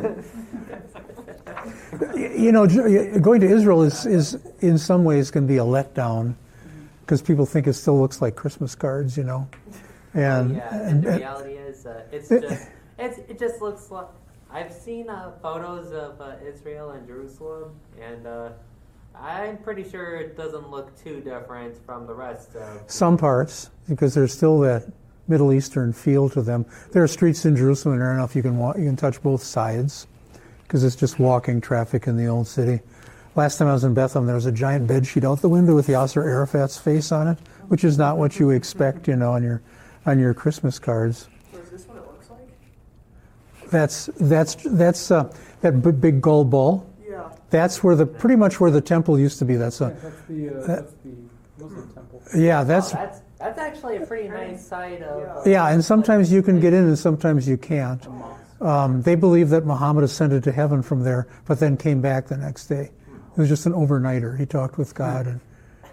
You know, going to Israel is, is in some ways can be a letdown, because people think it still looks like Christmas cards, you know. And, yeah, and, and the and reality is, uh, it's it- just, it's, it just looks like, I've seen uh, photos of uh, Israel and Jerusalem, and uh, I'm pretty sure it doesn't look too different from the rest of. some parts, because there's still that Middle Eastern feel to them. There are streets in Jerusalem near enough you can walk, you can touch both sides, because it's just walking traffic in the old city. Last time I was in Bethlehem, there was a giant bed sheet out the window with Yasser Arafat's face on it, which is not what you expect, you know, on your on your Christmas cards. So is this what it looks like? That's that's that's uh, that b- big gold ball. Yeah. That's where the pretty much where the temple used to be. That's Yeah, a that's the uh, that's the Muslim temple. yeah. Oh, That's that's that's actually a pretty nice side of. yeah. And sometimes you can get in, and sometimes you can't. Um, they believe that Muhammad ascended to heaven from there, but then came back the next day. It was just an overnighter. He talked with God, and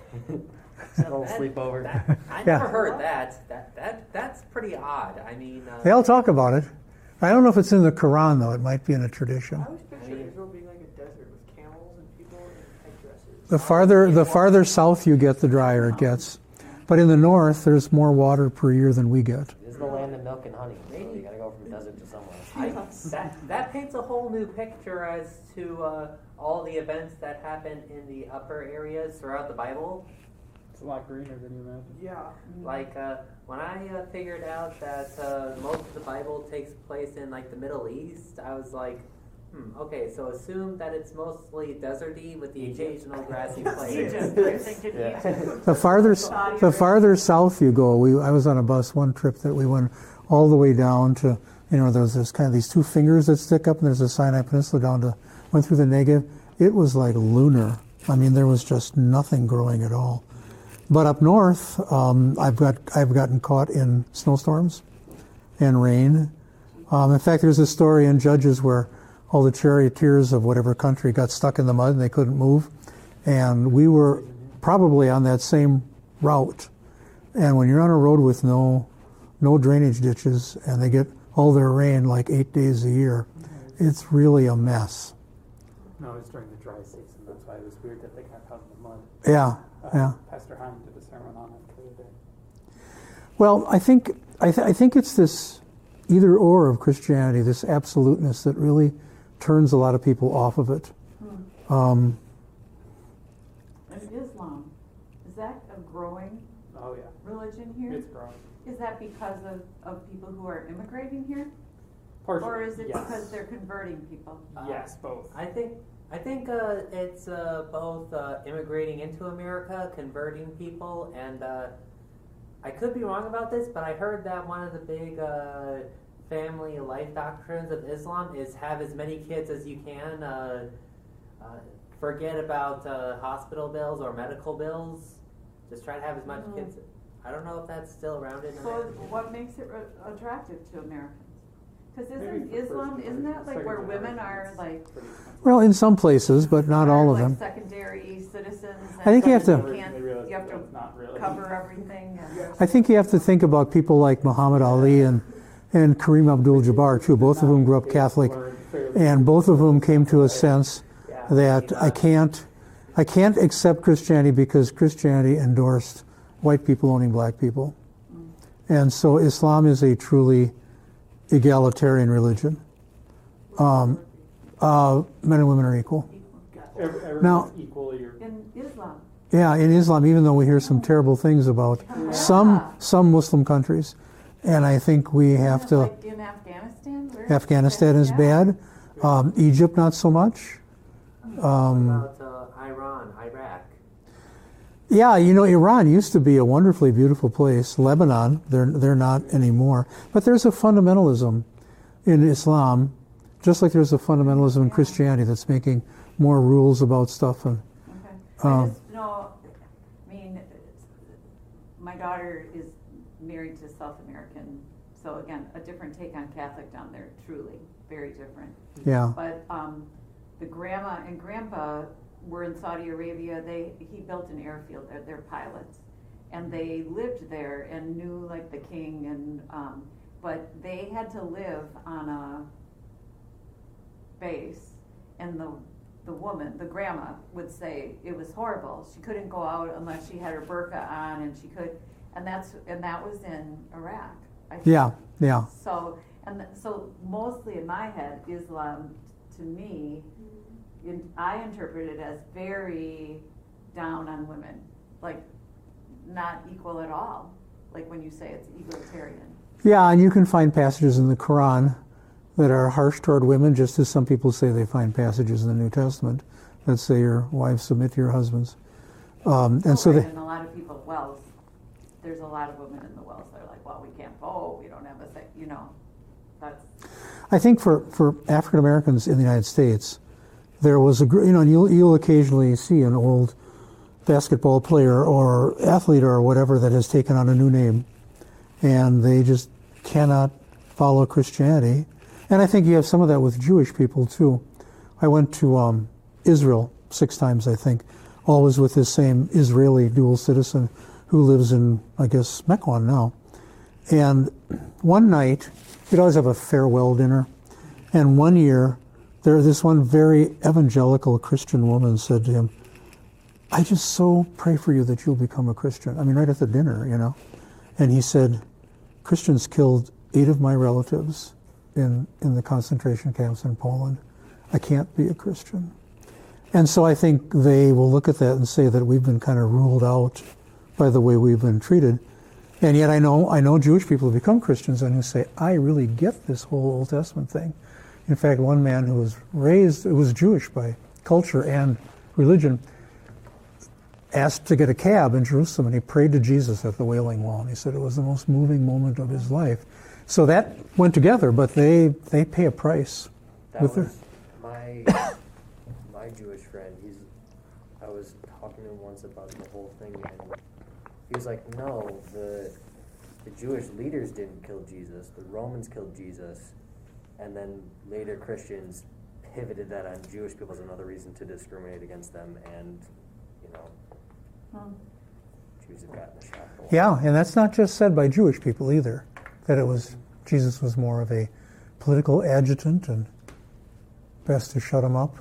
Had a little sleepover. That, I Yeah. never heard that. That that that's pretty odd. I mean, uh, they all talk about it. I don't know if it's in the Quran though. It might be in a tradition. I always picture Israel being like a desert with camels and people in tight dresses. The farther the farther south you get, the drier it gets. But in the north, there's more water per year than we get. It is the land of milk and honey, so you gotta go from desert to somewhere. I, that that paints a whole new picture as to uh, all the events that happen in the upper areas throughout the Bible. It's a lot greener than you imagine. Yeah. Like uh, when I uh, figured out that uh, most of the Bible takes place in like the Middle East, I was like, hmm, okay, so assume that it's mostly deserty with the occasional grassy place. Egypt, I'm thinking Yeah. Egypt. The farther the farther south you go, we I was on a bus one trip that we went all the way down to, you know, there's this kind of these two fingers that stick up, and there's the Sinai Peninsula down to, went through the Negev. It was like lunar. I mean, there was just nothing growing at all. But up north, um, I've got I've gotten caught in snowstorms and rain. Um, in fact, there's a story in Judges where all the charioteers of whatever country got stuck in the mud and they couldn't move, and we were probably on that same route. And when you're on a road with no no drainage ditches and they get all their rain like eight days a year, it's really a mess. No, it's during the dry season. That's why it was weird that they got out in the mud. Yeah, Uh, yeah. Pastor Heim did a sermon on it the other day. Well, I think I, th- I think it's this either or of Christianity, this absoluteness that really turns a lot of people off of it. Hmm. Um, And Islam, is that a growing Oh yeah, religion here? it's growing. Is that because of, of people who are immigrating here? Partially, Or is it yes. because they're converting people? Yes, both. I think I think uh, it's uh, both uh, immigrating into America, converting people, and uh, I could be wrong about this, but I heard that one of the big uh, family life doctrines of Islam is have as many kids as you can. Uh, uh, forget about uh, hospital bills or medical bills. Just try to have as much Mhm. kids. I don't know if that's still around in So America. what makes it re- attractive to Americans? Because Maybe isn't for Islam, first isn't that generation, like second where women generation, are it's like, pretty expensive. well, in some places, but not are all of like them. secondary citizens? I think you have and to- can't- They realize You have that's to not really. cover everything and. I think you have to think about people like Muhammad Ali and, and Kareem Abdul-Jabbar, too, both of whom grew up Catholic, and both of whom came to a sense Yeah, that I can't, I can't accept Christianity because Christianity endorsed white people owning black people. And so Islam is a truly egalitarian religion. Um, uh, men and women are equal. Every, everyone's Now- equal. You're, In Islam. Yeah, in Islam, even though we hear some terrible things about some some Muslim countries, and I think we have Isn't it to. like in Afghanistan? Where- Afghanistan is Yeah. bad. Um, Egypt, not so much. Um, What about uh, Iran, Iraq? yeah, you know, Iran used to be a wonderfully beautiful place. Lebanon, they're they're not anymore. But there's a fundamentalism in Islam, just like there's a fundamentalism in Christianity that's making more rules about stuff. And Okay. Um, I just know, I mean, my daughter is married to South American, so again, a different take on Catholic down there, truly, very different. yeah, But um, the grandma and grandpa were in Saudi Arabia. They he built an airfield. They're, they're pilots, and they lived there and knew like the king. And um, but they had to live on a base, and the the woman, the grandma, would say it was horrible. She couldn't go out unless she had her burqa on, and she could, and that's and that was in Iraq. I think. yeah, yeah. So, and th- so mostly in my head, Islam, to me, in, I interpret it as very down on women, like not equal at all. Like when you say it's egalitarian. Yeah, and you can find passages in the Quran that are harsh toward women, just as some people say they find passages in the New Testament that say your wives submit to your husbands. Um, and so right, they, and a lot of people, well, there's a lot of women in the wells. They're like, well, we can't vote. We don't have a say. You know, that's. I think for, for African Americans in the United States, there was a gr- you know and you'll you'll occasionally see an old basketball player or athlete or whatever that has taken on a new name, and they just cannot follow Christianity. And I think you have some of that with Jewish people too. I went to um, Israel six times, I think, always with this same Israeli dual citizen who lives in, I guess, Mequon now. And one night, we'd always have a farewell dinner. And one year, there this one very evangelical Christian woman said to him, I just so pray for you that you'll become a Christian. I mean, right at the dinner, you know. And he said, Christians killed eight of my relatives in, in the concentration camps in Poland. I can't be a Christian. And so I think they will look at that and say that we've been kind of ruled out by the way we've been treated. And yet I know I know Jewish people who become Christians and who say, I really get this whole Old Testament thing. In fact, one man who was raised, who was Jewish by culture and religion, asked to get a cab in Jerusalem, and he prayed to Jesus at the Wailing Wall. And he said it was the most moving moment of his life. So that went together, but they, they pay a price. That with was my my Jewish friend. He's I was talking to him once about the whole thing, and he was like, "No, the the Jewish leaders didn't kill Jesus. The Romans killed Jesus, and then later Christians pivoted that on Jewish people as another reason to discriminate against them, and you know, Hmm. Jews have gotten the shaft." Yeah, and that's not just said by Jewish people either, that it was Jesus was more of a political adjutant and best to shut him up.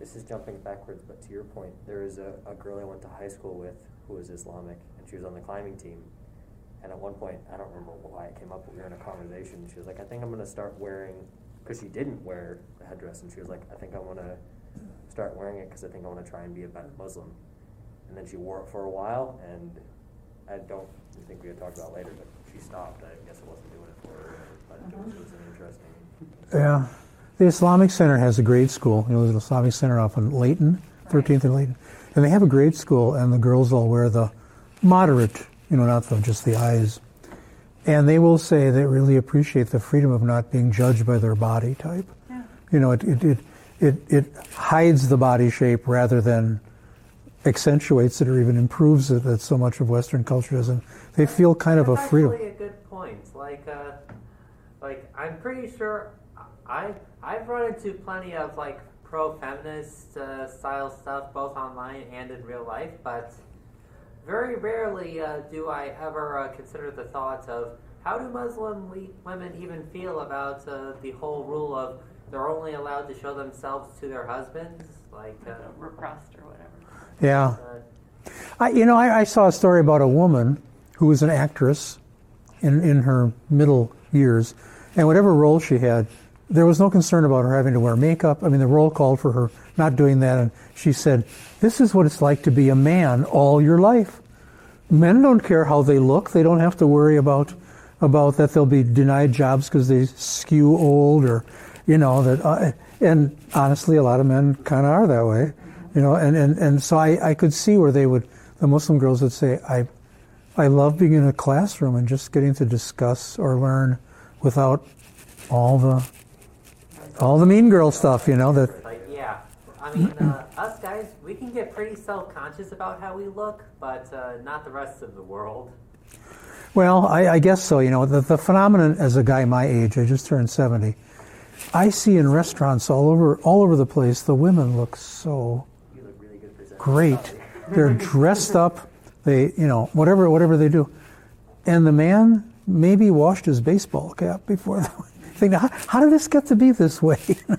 this is jumping backwards, but to your point, there was a, a girl I went to high school with who was Islamic, and she was on the climbing team. And at one point, I don't remember why it came up, but we were in a conversation. She was like, I think I'm going to start wearing, because she didn't wear the headdress, and she was like, I think I want to start wearing it because I think I want to try and be a better Muslim. And then she wore it for a while, and I don't think we had talked about it later, but she stopped. I guess I wasn't doing it for her, but it was, it was an interesting. Yeah. The Islamic Center has a grade school. You know, there's an Islamic Center off in Layton, thirteenth and Layton. And they have a grade school, and the girls all wear the moderate, you know, not the, just the eyes. And they will say they really appreciate the freedom of not being judged by their body type. Yeah. You know, it it, it it it hides the body shape rather than accentuates it or even improves it, that so much of Western culture does. And they feel kind of a That's freedom. actually a good point. Like, uh, like I'm pretty sure I I've run into plenty of like pro-feminist uh, style stuff, both online and in real life, but very rarely uh, do I ever uh, consider the thought of how do Muslim le- women even feel about uh, the whole rule of they're only allowed to show themselves to their husbands, like uh, repressed or whatever. Yeah. uh, I, you know, I, I saw a story about a woman who was an actress in, in her middle years, and whatever role she had, there was no concern about her having to wear makeup. I mean, the role called for her not doing that, and she said, this is what it's like to be a man all your life. Men don't care how they look. They don't have to worry about about that they'll be denied jobs because they skew old or, you know, that. Uh, and honestly, a lot of men kind of are that way, you know. And, and, and so I, I could see where they would, the Muslim girls would say, I, I love being in a classroom and just getting to discuss or learn without all the all the mean girl stuff, you know. That. Like, yeah. I mean, uh, us guys, we can get pretty self-conscious about how we look, but uh, not the rest of the world. Well, I, I guess so. You know, the, the phenomenon as a guy my age, I just turned seventy, I see in restaurants all over all over the place, the women look so You look really good presenting. great. They're dressed up. They, you know, whatever whatever they do. And the man maybe washed his baseball cap before the thing. How, how did this get to be this way?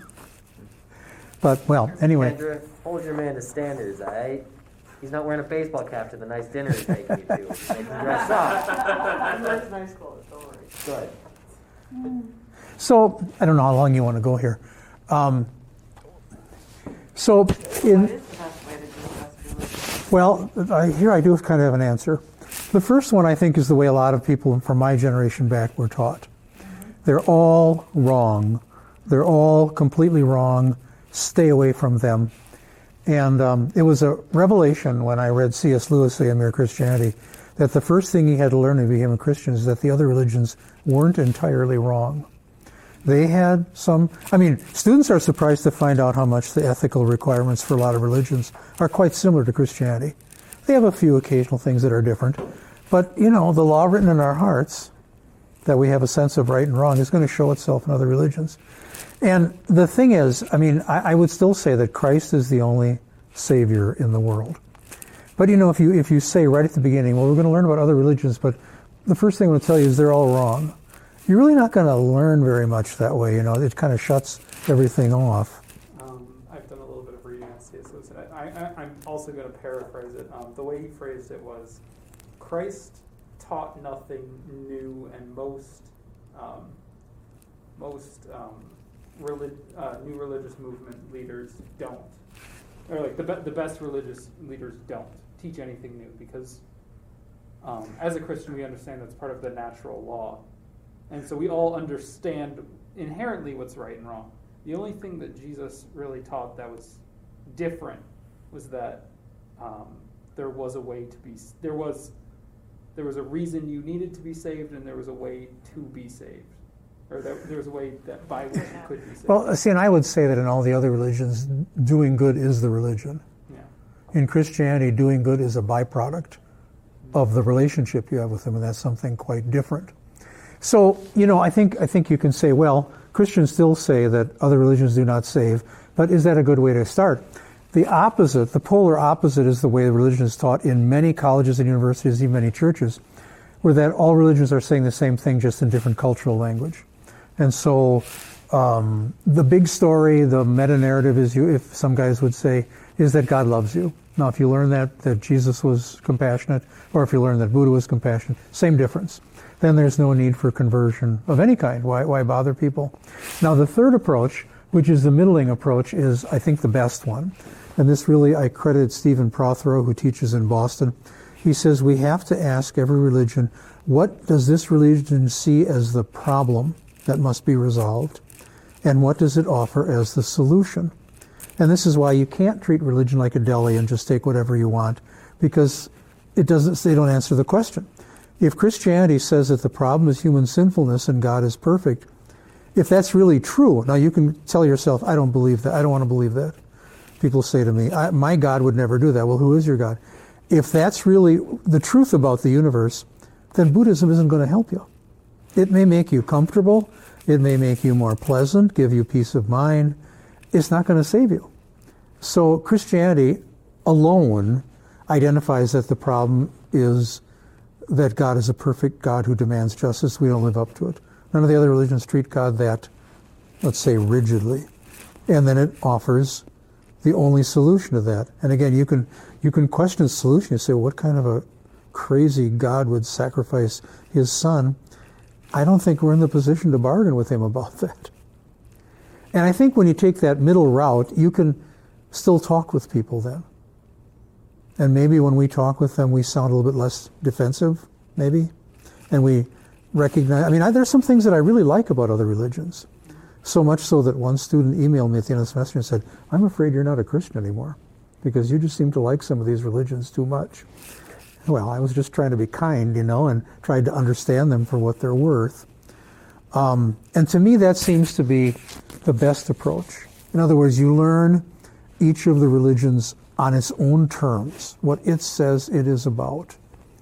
But, well, anyway. Andrew, hold your man to standards, all right? He's not wearing a baseball cap to the nice dinner he's taking you to. He's making you dress up. That's nice clothes, don't worry. Good. So, I don't know how long you want to go here. Um, so, in... What is the best way to do Western? Well, I, here I do kind of have an answer. The first one, I think, is the way a lot of people from my generation back were taught. They're all wrong. They're all completely wrong. Stay away from them. And um, it was a revelation when I read C S Lewis say in Mere Christianity that the first thing he had to learn to become a Christian is that the other religions weren't entirely wrong. They had some, I mean, students are surprised to find out how much the ethical requirements for a lot of religions are quite similar to Christianity. They have a few occasional things that are different. But, you know, the law written in our hearts, that we have a sense of right and wrong, is going to show itself in other religions. And the thing is, I mean, I, I would still say that Christ is the only Savior in the world. But, you know, if you if you say right at the beginning, well, we're going to learn about other religions, but the first thing I'm going to tell you is they're all wrong, you're really not going to learn very much that way. You know, it kind of shuts everything off. Um, I've done a little bit of reading on C S Lewis, and I, I, I'm also going to paraphrase it. Um, the way he phrased it was, Christ taught nothing new, and most um, most um, relig- uh, new religious movement leaders don't, or like the be- the best religious leaders don't teach anything new, because um, as a Christian we understand that's part of the natural law, and so we all understand inherently what's right and wrong. The only thing that Jesus really taught that was different was that um, there was a way to be there was. There was a reason you needed to be saved, and there was a way to be saved. Or that there was a way that by which you could be saved. Well, see, and I would say that in all the other religions, doing good is the religion. Yeah. In Christianity, doing good is a byproduct of the relationship you have with Him, and that's something quite different. So, you know, I think I think you can say, well, Christians still say that other religions do not save, but is that a good way to start? The opposite, the polar opposite, is the way religion is taught in many colleges and universities, even many churches, where that all religions are saying the same thing, just in different cultural language. And so um, the big story, the meta-narrative is, you, if some guys would say, is that God loves you. Now, if you learn that, that Jesus was compassionate, or if you learn that Buddha was compassionate, same difference. Then there's no need for conversion of any kind. Why, why bother people? Now, the third approach, which is the middling approach, is, I think, the best one. And this really, I credit Stephen Prothero, who teaches in Boston. He says we have to ask every religion, what does this religion see as the problem that must be resolved? And what does it offer as the solution? And this is why you can't treat religion like a deli and just take whatever you want, because it doesn't, they don't answer the question. If Christianity says that the problem is human sinfulness and God is perfect, if that's really true, now you can tell yourself, I don't believe that, I don't want to believe that. People say to me, I, my God would never do that. Well, who is your God? If that's really the truth about the universe, then Buddhism isn't going to help you. It may make you comfortable, it may make you more pleasant, give you peace of mind. It's not going to save you. So Christianity alone identifies that the problem is that God is a perfect God who demands justice. We don't live up to it. None of the other religions treat God that, let's say, rigidly. And then it offers the only solution to that. And again, you can you can question the solution. You say, well, what kind of a crazy God would sacrifice his son? I don't think we're in the position to bargain with him about that. And I think when you take that middle route, you can still talk with people then. And maybe when we talk with them, we sound a little bit less defensive, maybe. And we recognize, I mean, I, there's some things that I really like about other religions. So much so that one student emailed me at the end of the semester and said, I'm afraid you're not a Christian anymore because you just seem to like some of these religions too much. Well, I was just trying to be kind, you know, and tried to understand them for what they're worth. Um, and to me, that seems to be the best approach. In other words, you learn each of the religions on its own terms, what it says it is about.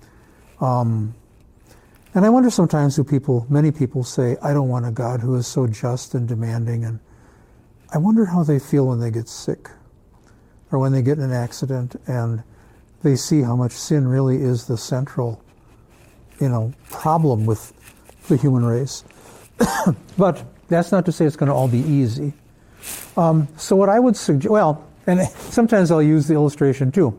Um, and I wonder sometimes do people, many people say, I don't want a God who is so just and demanding. And I wonder how they feel when they get sick or when they get in an accident and they see how much sin really is the central, you know, problem with the human race. But that's not to say it's going to all be easy. Um, so what I would suggest, well, and sometimes I'll use the illustration too.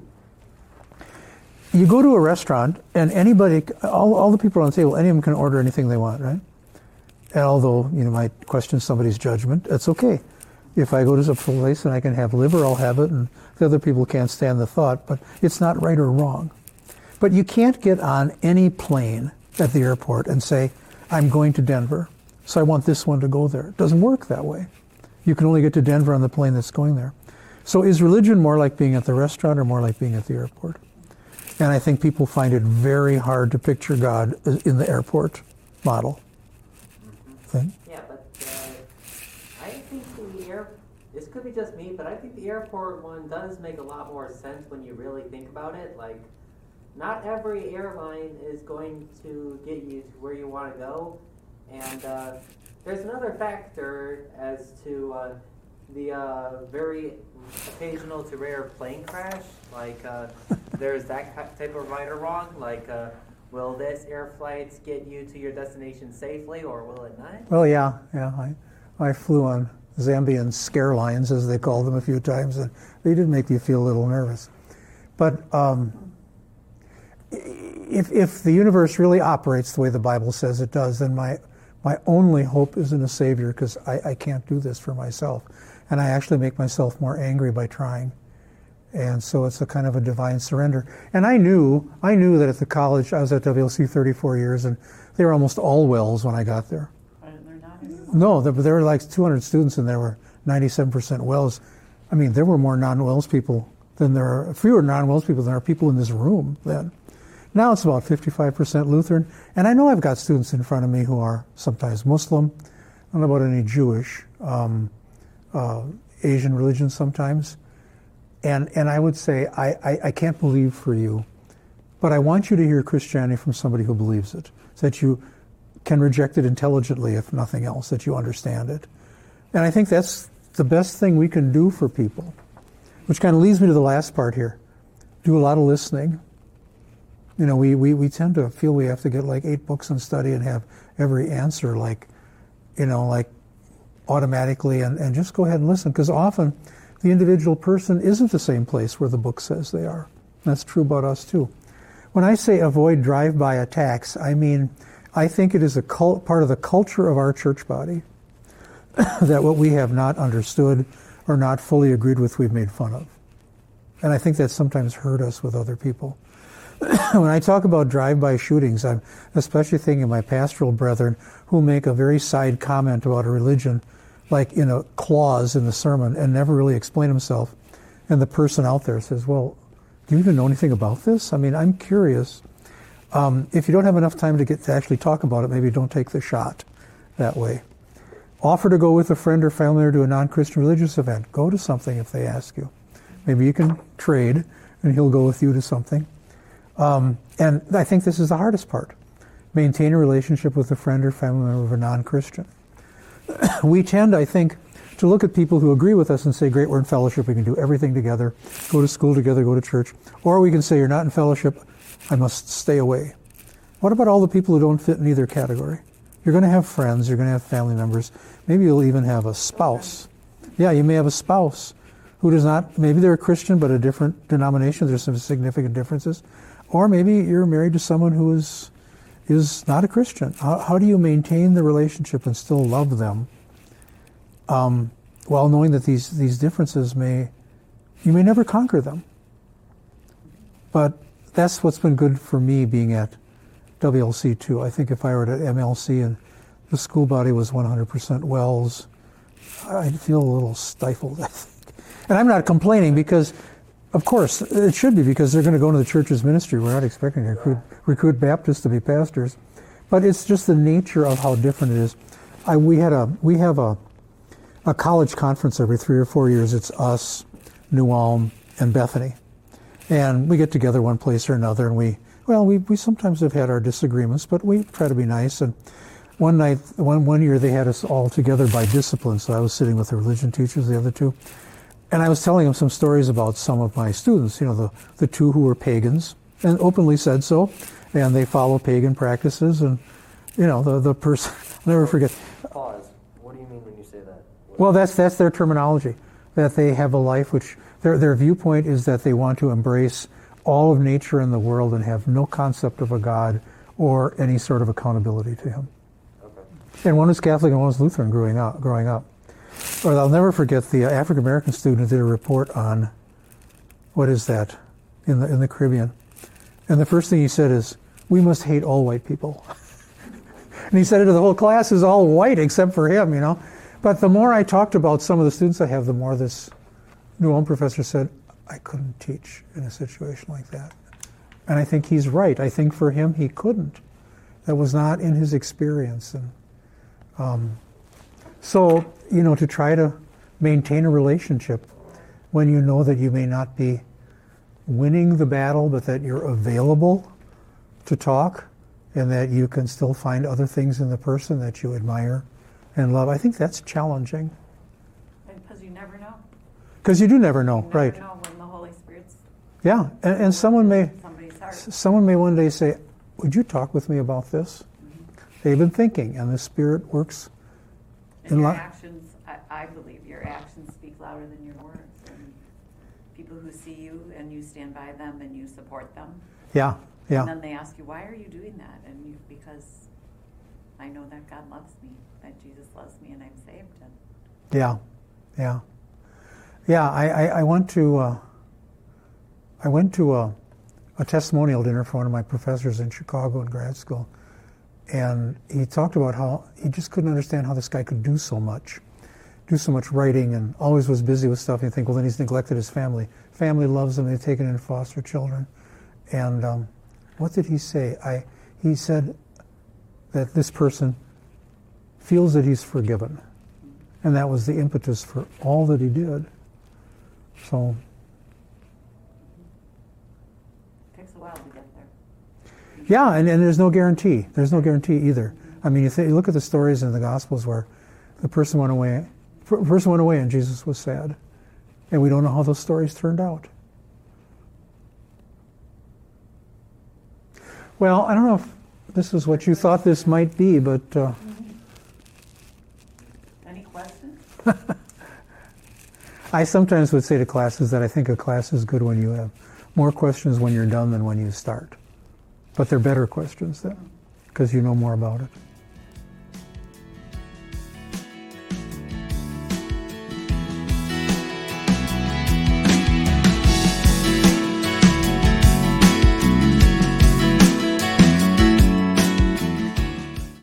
You go to a restaurant and anybody, all, all the people on the table, any of them can order anything they want, right? And although you know, might question somebody's judgment, that's okay. If I go to a place and I can have liver, I'll have it, and the other people can't stand the thought, but it's not right or wrong. But you can't get on any plane at the airport and say, I'm going to Denver, so I want this one to go there. It doesn't work that way. You can only get to Denver on the plane that's going there. So is religion more like being at the restaurant or more like being at the airport? And I think people find it very hard to picture God in the airport model. Thing. Yeah, but uh, I think the air. This could be just me, but I think the airport one does make a lot more sense when you really think about it. Like, not every airline is going to get you to where you want to go, and uh, there's another factor as to uh, the uh, very occasional to rare plane crash. Like, uh, there's that type of right or wrong. Like, uh, will this air flight get you to your destination safely, or will it not? Well, yeah, yeah. I, I flew on Zambian scare lines, as they call them, a few times, and they did make you feel a little nervous. But um, if if the universe really operates the way the Bible says it does, then my my only hope is in a Savior, because I, I can't do this for myself. And I actually make myself more angry by trying. And so it's a kind of a divine surrender. And I knew, I knew that at the college, I was at W L C thirty-four years, and they were almost all Wells when I got there. They're not anymore. No, there, there were like two hundred students, and there were ninety-seven percent Wells. I mean, there were more non-Wells people than there are, fewer non-Wells people than there are people in this room then. Now it's about fifty-five percent Lutheran. And I know I've got students in front of me who are sometimes Muslim. I don't know about any Jewish, um, uh, Asian religions sometimes. And and I would say, I, I, I can't believe for you, but I want you to hear Christianity from somebody who believes it, so that you can reject it intelligently, if nothing else, that you understand it. And I think that's the best thing we can do for people, which kind of leads me to the last part here. Do a lot of listening. You know, we, we, we tend to feel we have to get like eight books and study and have every answer, like, you know, like automatically and, and just go ahead and listen, because often the individual person isn't the same place where the book says they are. That's true about us too. When I say avoid drive-by attacks, I mean I think it is a cult, part of the culture of our church body that what we have not understood or not fully agreed with, we've made fun of. And I think that sometimes hurt us with other people. When I talk about drive-by shootings, I'm especially thinking of my pastoral brethren who make a very side comment about a religion, like in a clause in the sermon, and never really explain himself. And the person out there says, well, do you even know anything about this? I mean, I'm curious. Um, if you don't have enough time to get to actually talk about it, maybe don't take the shot that way. Offer to go with a friend or family member to a non-Christian religious event. Go to something if they ask you. Maybe you can trade, and he'll go with you to something. Um, and I think this is the hardest part. Maintain a relationship with a friend or family member of a non-Christian. We tend, I think, to look at people who agree with us and say, great, we're in fellowship, we can do everything together, go to school together, go to church. Or we can say, you're not in fellowship, I must stay away. What about all the people who don't fit in either category? You're going to have friends, you're going to have family members, maybe you'll even have a spouse. Yeah, you may have a spouse who does not, maybe they're a Christian but a different denomination, there's some significant differences. Or maybe you're married to someone who is is not a Christian. How, how do you maintain the relationship and still love them um, while knowing that these, these differences may, you may never conquer them? But that's what's been good for me being at W L C too. I think if I were at M L C and the school body was one hundred percent Wells, I'd feel a little stifled, I think. And I'm not complaining because, of course, it should be because they're going to go into the church's ministry. We're not expecting to recruit, recruit Baptists to be pastors. But it's just the nature of how different it is. I, we had a we have a a college conference every three or four years. It's us, New Ulm, and Bethany. And we get together one place or another, and we, well, we, we sometimes have had our disagreements, but we try to be nice. And one night, one, one year, they had us all together by discipline. So I was sitting with the religion teachers, the other two. And I was telling them some stories about some of my students, you know, the, the two who were pagans, and openly said so, and they follow pagan practices, and, you know, the, the person, I'll never forget. Pause. What do you mean when you say that? What Well, that's that's their terminology, that they have a life which, their, their viewpoint is that they want to embrace all of nature in the world and have no concept of a God or any sort of accountability to him. Okay. And one was Catholic and one was Lutheran growing up. Growing up. Or I'll never forget the African-American student did a report on, what is that, in the in the Caribbean. And the first thing he said is, we must hate all white people. And he said it to the whole class is all white except for him, you know. But the more I talked about some of the students I have, the more this New Ulm professor said, I couldn't teach in a situation like that. And I think he's right. I think for him, he couldn't. That was not in his experience. And um, so, you know, to try to maintain a relationship when you know that you may not be winning the battle, but that you're available to talk and that you can still find other things in the person that you admire and love. I think that's challenging. Because you never know. Because you do never know, You never right? know when the Holy Spirit's Yeah, and, and someone may somebody's heart. someone may one day say, would you talk with me about this? Mm-hmm. They've been thinking, and the Spirit works. And in your li- actions, I, I believe your actions speak louder than your words. And people who see you and you stand by them and you support them. Yeah, And yeah, then they ask you, why are you doing that? And you, because I know that God loves me, that Jesus loves me, and I'm saved. And yeah, yeah. Yeah, I, I, I went to uh, I went to a, a testimonial dinner for one of my professors in Chicago in grad school, and he talked about how he just couldn't understand how this guy could do so much, do so much writing, and always was busy with stuff. And you think, well, then he's neglected his family. Family loves him; they've taken in foster children. And um, what did he say? I he said that this person feels that he's forgiven, and that was the impetus for all that he did. So, it takes a while to get there. yeah, and, and there's no guarantee. There's no guarantee either. I mean, you, th- you look at the stories in the Gospels where the person went away, the person went away and Jesus was sad. And we don't know how those stories turned out. Well, I don't know if this is what you thought this might be, but uh, Any questions? I sometimes would say to classes that I think a class is good when you have more questions when you're done than when you start. But they're better questions then, because you know more about it.